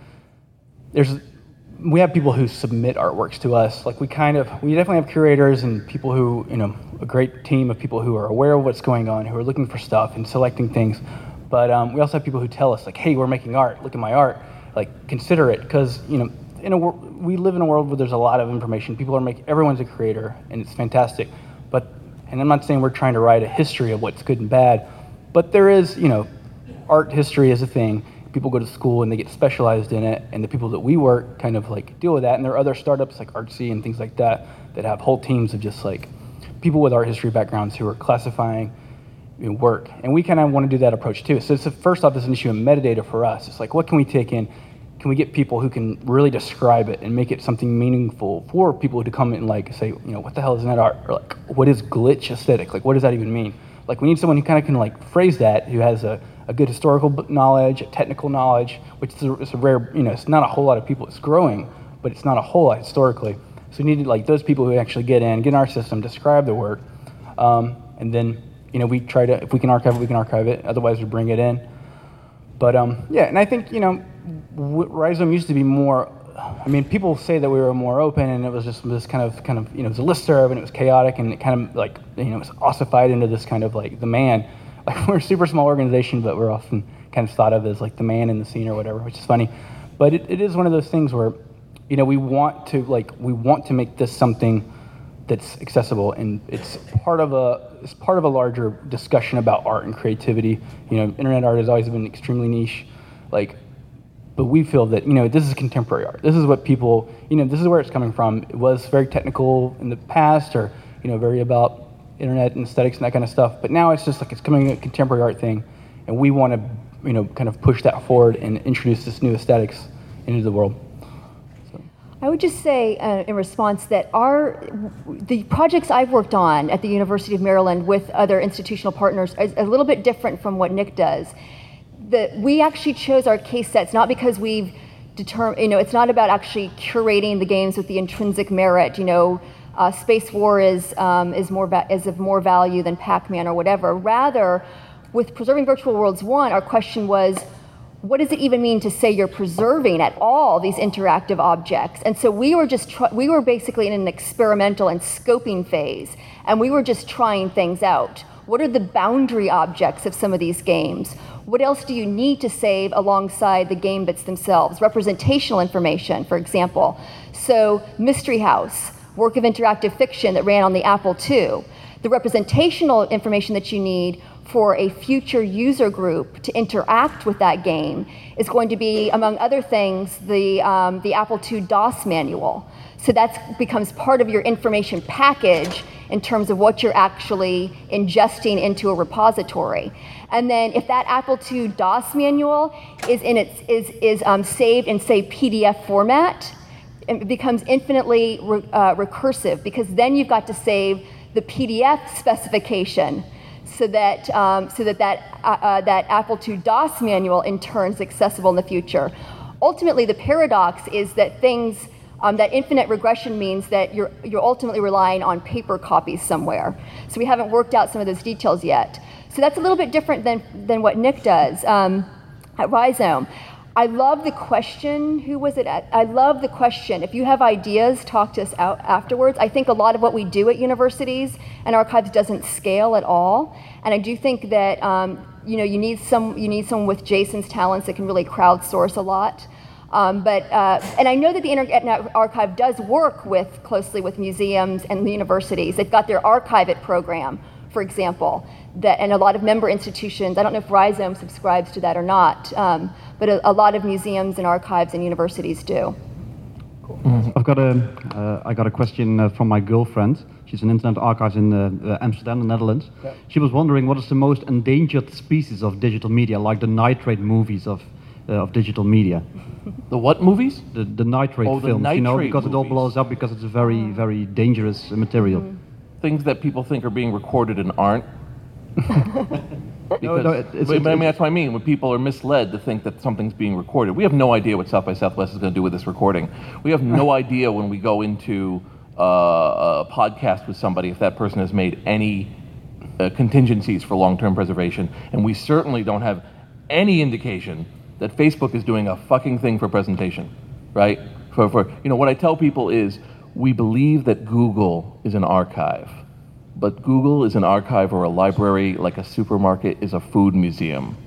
there's. We have people who submit artworks to us. Like we kind of, we definitely have curators and people who, you know, a great team of people who are aware of what's going on, who are looking for stuff and selecting things. But um, we also have people who tell us like, hey, we're making art, look at my art, like consider it. Because, you know, in a wor- we live in a world where there's a lot of information. People are making, everyone's a creator and it's fantastic. But, and I'm not saying we're trying to write a history of what's good and bad, but there is, you know, art history is a thing. People go to school and they get specialized in it, and the people that we work kind of like deal with that. And there are other startups like Artsy and things like that that have whole teams of just like people with art history backgrounds who are classifying, you know, work. And we kind of want to do that approach too. So it's a, first off, it's an issue of metadata for us. It's like, what can we take in? Can we get people who can really describe it and make it something meaningful for people to come and like say, you know, what the hell is net art? Or like, what is glitch aesthetic? Like, what does that even mean? Like, we need someone who kind of can like phrase that, who has a a good historical knowledge, a technical knowledge, which is a, it's a rare, you know, it's not a whole lot of people. It's growing, but it's not a whole lot historically. So we need like those people who actually get in, get in our system, describe the work, um, and then, you know, we try to, if we can archive it, we can archive it. Otherwise, we bring it in. But um, yeah, and I think, you know, w- Rhizome used to be more, I mean, people say that we were more open, and it was just this kind of, kind of, you know, it was a listserv, and it was chaotic, and it kind of like, you know, it was ossified into this kind of like the man. Like we're a super small organization, but we're often kind of thought of as like the man in the scene or whatever, which is funny. But it, it is one of those things where, you know, we want to like we want to make this something that's accessible, and it's part of a it's part of a larger discussion about art and creativity. You know, internet art has always been extremely niche, like, but we feel that, you know, this is contemporary art. This is what people, you know, this is where it's coming from. It was very technical in the past, or, you know, very about internet and aesthetics and that kind of stuff, but now it's just like it's coming a contemporary art thing, and we want to, you know, kind of push that forward and introduce this new aesthetics into the world. So. I would just say uh, in response that our the projects I've worked on at the University of Maryland with other institutional partners is a little bit different from what Nick does. The, we actually chose our case sets not because we've determined, you know, it's not about actually curating the games with the intrinsic merit, you know. Uh, Space War is um, is more va- is of more value than Pac-Man or whatever. Rather, with Preserving Virtual Worlds one, our question was, what does it even mean to say you're preserving at all these interactive objects? And so we were just tr- we were basically in an experimental and scoping phase, and we were just trying things out. What are the boundary objects of some of these games? What else do you need to save alongside the game bits themselves? Representational information, for example. So Mystery House, work of interactive fiction that ran on the Apple two. The representational information that you need for a future user group to interact with that game is going to be, among other things, the, um, the Apple two DOS manual. So that becomes part of your information package in terms of what you're actually ingesting into a repository. And then if that Apple two DOS manual is, in its, is, is um, saved in, say, P D F format, it becomes infinitely re- uh, recursive, because then you've got to save the P D F specification so that um, so that that, uh, uh, that Apple two DOS manual in turn is accessible in the future. Ultimately, the paradox is that things um, that infinite regression means that you're you're ultimately relying on paper copies somewhere. So we haven't worked out some of those details yet. So that's a little bit different than than what Nick does um, at Rhizome. I love the question. Who was it at? I love the question. If you have ideas, talk to us out afterwards. I think a lot of what we do at universities and archives doesn't scale at all. And I do think that um, you know you need some you need someone with Jason's talents that can really crowdsource a lot. Um, but uh, and I know that the Internet Archive does work with closely with museums and the universities. They've got their Archive It program, for example, that, and a lot of member institutions. I don't know if Rhizome subscribes to that or not. Um, But a, a lot of museums and archives and universities do. Cool. I've got a, uh, I got a question uh, from my girlfriend. She's an internet archives in uh, uh, Amsterdam, the Netherlands. Yep. She was wondering what is the most endangered species of digital media, like the nitrate movies of uh, of digital media. The what movies? The, the nitrate Oh, the films, you know, nitrate because it all movies. blows up because it's a very, very dangerous material. Things that people think are being recorded and aren't. Because, no, it- it's- but, but I mean, it's- that's what I mean. When people are misled to think that something's being recorded, we have no idea what South by Southwest is going to do with this recording. We have no idea when we go into uh, a podcast with somebody if that person has made any uh, contingencies for long-term preservation, and we certainly don't have any indication that Facebook is doing a fucking thing for presentation, right? For, for you know, what I tell people is we believe that Google is an archive. But Google is an archive or a library, like a supermarket is a food museum.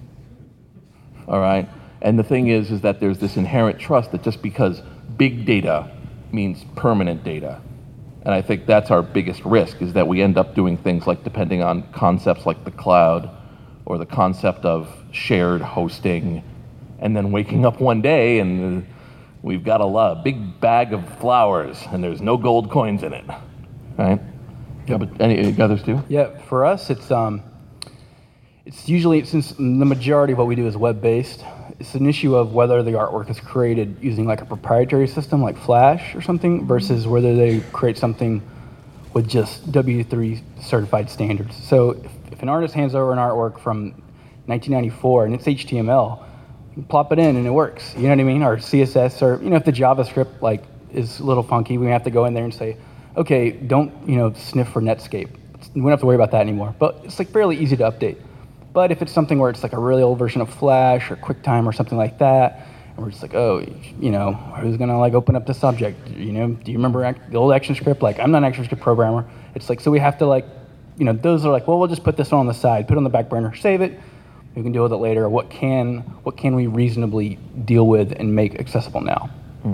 All right? And the thing is, is that there's this inherent trust that just because big data means permanent data. And I think that's our biggest risk, is that we end up doing things like depending on concepts like the cloud or the concept of shared hosting, and then waking up one day and uh, we've got a lot, big bag of flowers and there's no gold coins in it, right? Yeah, but any, any others too? Yeah, for us, it's um, it's usually, since the majority of what we do is web-based, it's an issue of whether the artwork is created using like a proprietary system like Flash or something versus whether they create something with just W three certified standards. So if, if an artist hands over an artwork from nineteen ninety-four and it's H T M L, you plop it in and it works. You know what I mean? Or C S S, or you know, if the JavaScript like is a little funky, we have to go in there and say, okay, don't you know sniff for Netscape. We don't have to worry about that anymore. But it's like fairly easy to update. But if it's something where it's like a really old version of Flash or QuickTime or something like that, and we're just like, oh, you know, who's gonna like open up the subject? You know, do you remember ac- the old ActionScript? Like, I'm not an ActionScript programmer. It's like, so we have to like, you know, those are like, well, we'll just put this one on the side, put it on the back burner, save it. We can deal with it later. What can what can we reasonably deal with and make accessible now?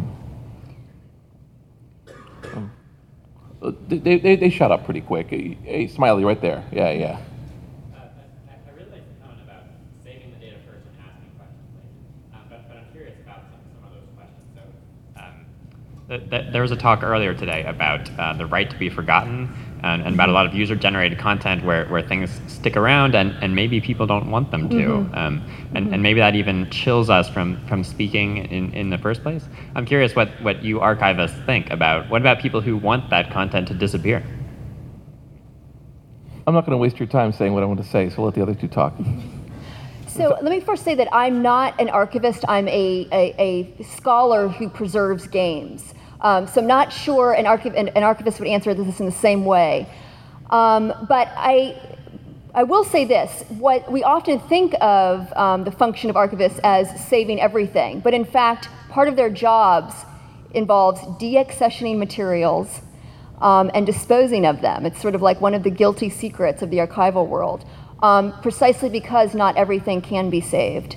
Uh, They, they, they shut up pretty quick. Hey, hey, Smiley, right there. Yeah, yeah. Uh, I, I really like the comment about saving the data first and asking questions later. Um, but, but I'm curious about some, some of those questions. So, um, th- th- there was a talk earlier today about uh, the right to be forgotten, and, and about a lot of user-generated content where, where things stick around and, and maybe people don't want them to. Mm-hmm. Um, and, mm-hmm. and maybe that even chills us from, from speaking in, in the first place. I'm curious what, what you archivists think about, what about people who want that content to disappear? I'm not going to waste your time saying what I want to say, so we'll let the other two talk. So let me first say that I'm not an archivist. I'm a, a, a scholar who preserves games. Um, so I'm not sure an, archiv- an, an archivist would answer this in the same way. Um, but I, I will say this. What we often think of um, the function of archivists as saving everything. But in fact, part of their jobs involves deaccessioning materials um, and disposing of them. It's sort of like one of the guilty secrets of the archival world. Um, precisely because not everything can be saved.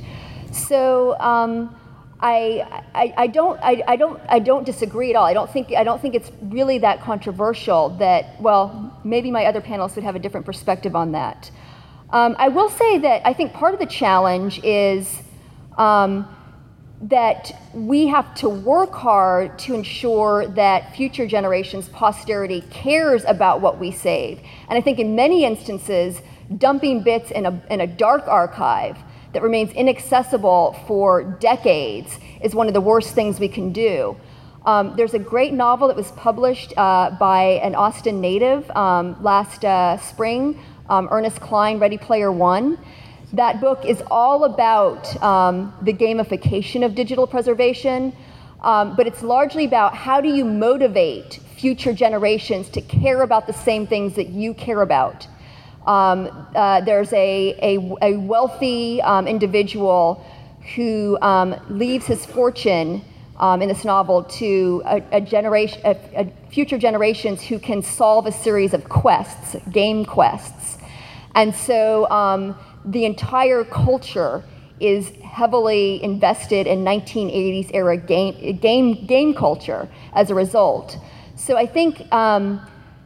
So um, I, I, I don't I, I don't I don't disagree at all. I don't think I don't think it's really that controversial that, well, maybe my other panelists would have a different perspective on that. Um, I will say that I think part of the challenge is um, that we have to work hard to ensure that future generations, posterity, cares about what we save. And I think in many instances, dumping bits in a, in a dark archive that remains inaccessible for decades is one of the worst things we can do. Um, there's a great novel that was published uh, by an Austin native um, last uh, spring, um, Ernest Cline, Ready Player One. That book is all about um, the gamification of digital preservation, um, but it's largely about how do you motivate future generations to care about the same things that you care about. Um, uh, there's a, a, a wealthy um, individual who um, leaves his fortune um, in this novel to a, a generation, a, a future generations who can solve a series of quests, game quests. And so um, the entire culture is heavily invested in nineteen eighties era game, game, game culture as a result. So I think um,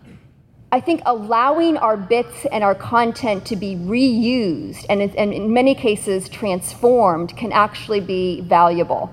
I think allowing our bits and our content to be reused and, and in many cases transformed can actually be valuable.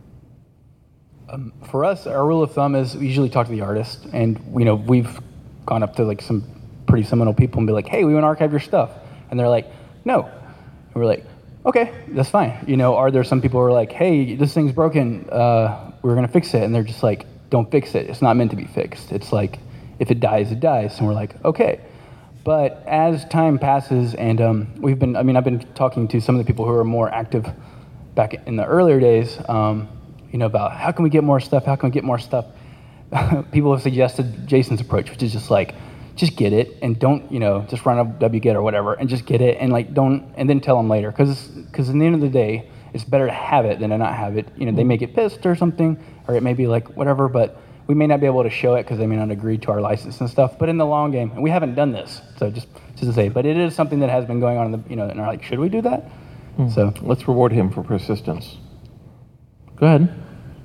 Um, for us, our rule of thumb is we usually talk to the artist, and you know we've gone up to like some pretty seminal people and be like, "Hey, we want to archive your stuff," and they're like, "No," and we're like, okay, that's fine. You know, are there some people who are like, hey, this thing's broken, uh, we're gonna fix it, and they're just like, don't fix it. It's not meant to be fixed. It's like, if it dies, it dies, and we're like, okay. But as time passes, and um, we've been, I mean, I've been talking to some of the people who are more active back in the earlier days, um, you know, about how can we get more stuff? How can we get more stuff? People have suggested Jason's approach, which is just like, just get it and don't, you know, just run a wget or whatever and just get it and like don't, and then tell them later. Because because at the end of the day, it's better to have it than to not have it. You know, they may get pissed or something, or it may be like whatever, but we may not be able to show it because they may not agree to our license and stuff. But in the long game, and we haven't done this, so just just to say, but it is something that has been going on in the, you know, and are like, should we do that? Hmm. So let's reward him for persistence. Go ahead.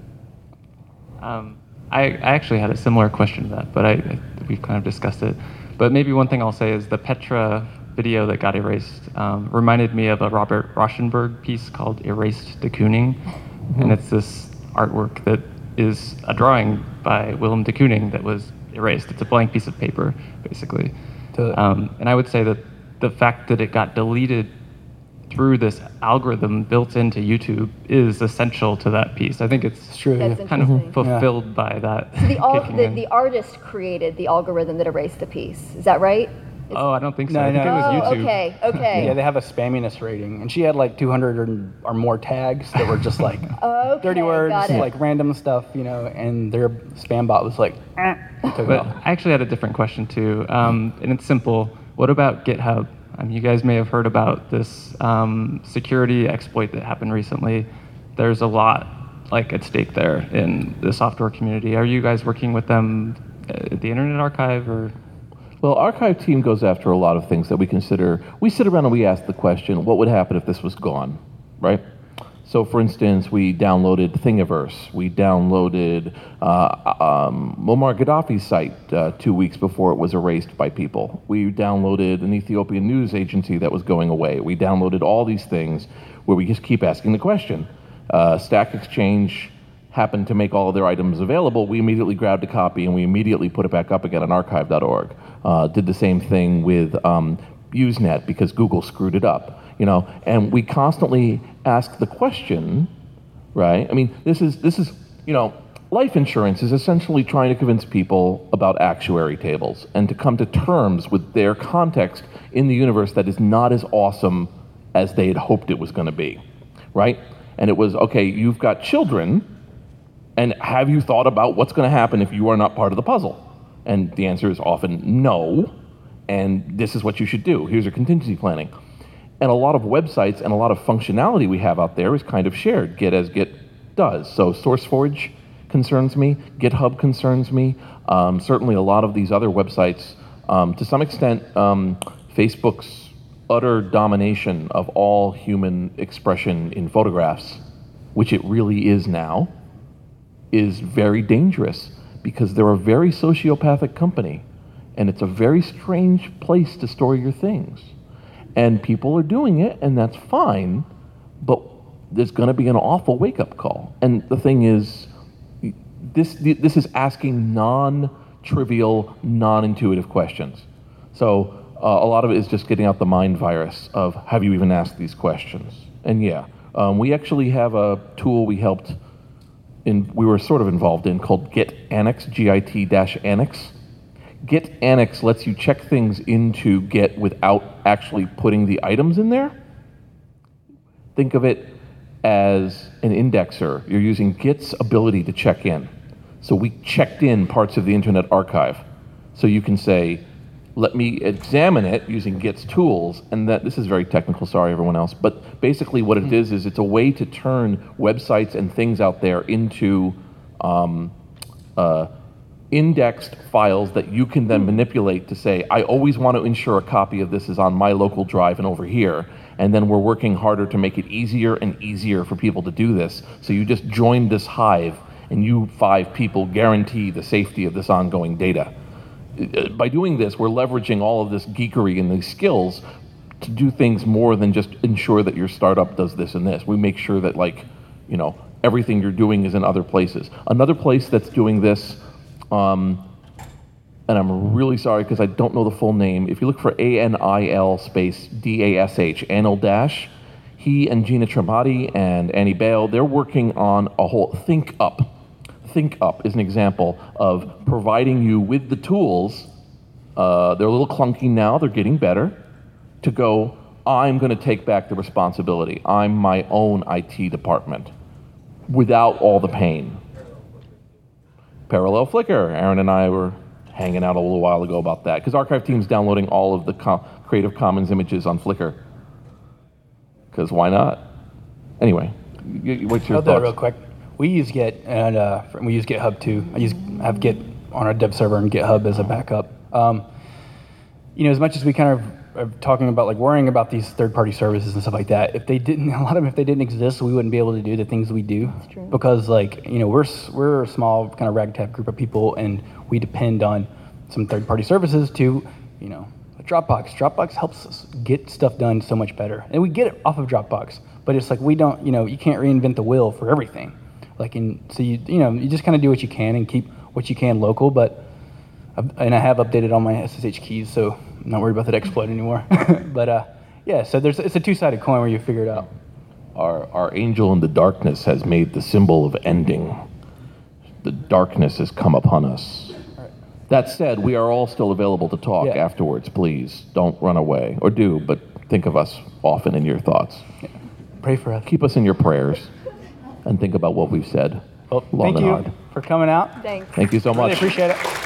Um, I, I actually had a similar question to that, but I, I we've kind of discussed it. But maybe one thing I'll say is the Petra video that got erased um, reminded me of a Robert Rauschenberg piece called Erased de Kooning. Mm-hmm. And it's this artwork that is a drawing by Willem de Kooning that was erased. It's a blank piece of paper, basically. Um, and I would say that the fact that it got deleted through this algorithm built into YouTube is essential to that piece. I think it's, it's true. That's Yeah. kind of interesting. fulfilled Yeah. by that. So the, al- kicking the, in. the artist created the algorithm that erased the piece. Is that right? Oh, I don't think so. No, I think no. it was Oh, YouTube. okay, okay. Yeah, they have a spamminess rating, and she had like two hundred or, or more tags that were just like Okay, dirty words, got it. like random stuff, you know, and their spam bot was like, eh, took it But off. I actually had a different question too, um, and it's simple. What about GitHub? Um, you guys may have heard about this um, security exploit that happened recently. There's a lot like at stake there in the software community. Are you guys working with them at the Internet Archive or? Well, archive team goes after a lot of things that we consider. We sit around and we ask the question, what would happen if this was gone, right? So for instance, we downloaded Thingiverse. We downloaded uh, um, Muammar Gaddafi's site uh, two weeks before it was erased by people. We downloaded an Ethiopian news agency that was going away. We downloaded all these things where we just keep asking the question. Uh, Stack Exchange happened to make all of their items available. We immediately grabbed a copy and we immediately put it back up again on archive dot org. Uh, did the same thing with um, Usenet because Google screwed it up. You know, and we constantly ask the question, right? I mean, this is this is you know, life insurance is essentially trying to convince people about actuary tables and to come to terms with their context in the universe that is not as awesome as they had hoped it was going to be, right? And it was, okay, you've got children, and have you thought about what's going to happen if you are not part of the puzzle? And the answer is often no, and this is what you should do. Here's your contingency planning. And a lot of websites and a lot of functionality we have out there is kind of shared, Git as Git does. So SourceForge concerns me, GitHub concerns me, um, certainly a lot of these other websites. Um, to some extent, um, Facebook's utter domination of all human expression in photographs, which it really is now, is very dangerous because they're a very sociopathic company, and it's a very strange place to store your things. And people are doing it, and that's fine, but there's going to be an awful wake-up call. And the thing is, this this is asking non-trivial, non-intuitive questions. So uh, a lot of it is just getting out the mind virus of, have you even asked these questions? And yeah, um, we actually have a tool we helped, in, we were sort of involved in, called Git Annex, G I T Annex. Git Annex lets you check things into Git without actually putting the items in there. Think of it as an indexer. You're using Git's ability to check in. So we checked in parts of the Internet Archive. So you can say, let me examine it using Git's tools, and that, this is very technical, sorry everyone else, but basically what it is, is it's a way to turn websites and things out there into um, uh, indexed files that you can then manipulate to say, I always want to ensure a copy of this is on my local drive and over here. And then we're working harder to make it easier and easier for people to do this. So you just join this hive, and you five people guarantee the safety of this ongoing data. By doing this, we're leveraging all of this geekery and these skills to do things more than just ensure that your startup does this and this. We make sure that, like, you know, everything you're doing is in other places. Another place that's doing this, Um, and I'm really sorry because I don't know the full name. If you look for A N I L space D A S H, Anil Dash, he and Gina Tremati and Annie Bale, they're working on a whole Think Up. Think Up is an example of providing you with the tools. Uh, they're a little clunky now, they're getting better, to go, I'm going to take back the responsibility. I'm my own I T department without all the pain. Parallel Flickr. Aaron and I were hanging out a little while ago about that, because Archive Team's downloading all of the com- Creative Commons images on Flickr. Because why not? Anyway, y- what's your I'll do thoughts? it real quick. We use Git, and uh, we use GitHub too. I use have Git on our dev server and GitHub as a backup. Um, you know, as much as we kind of are talking about like worrying about these third-party services and stuff like that, if they didn't, a lot of them, if they didn't exist, we wouldn't be able to do the things we do. That's true. Because like, you know, we're s- we're a small kind of ragtag group of people, and we depend on some third-party services to, you know, like Dropbox. Dropbox helps us get stuff done so much better, and we get it off of Dropbox. But it's like we don't, you know, you can't reinvent the wheel for everything. Like, in so you you know you just kind of do what you can and keep what you can local. But and I have updated all my S S H keys, so I'm not worried about that exploit anymore. But uh, yeah, so there's it's a two-sided coin where you figure it out. Our, our angel in the darkness has made the symbol of ending. The darkness has come upon us. Right. That said, we are all still available to talk Yeah. afterwards. Please don't run away, or do, but think of us often in your thoughts. Yeah. Pray for us. Keep us in your prayers, and think about what we've said Well, long thank and you hard. for coming out. Thanks. Thank you so Really much. appreciate it.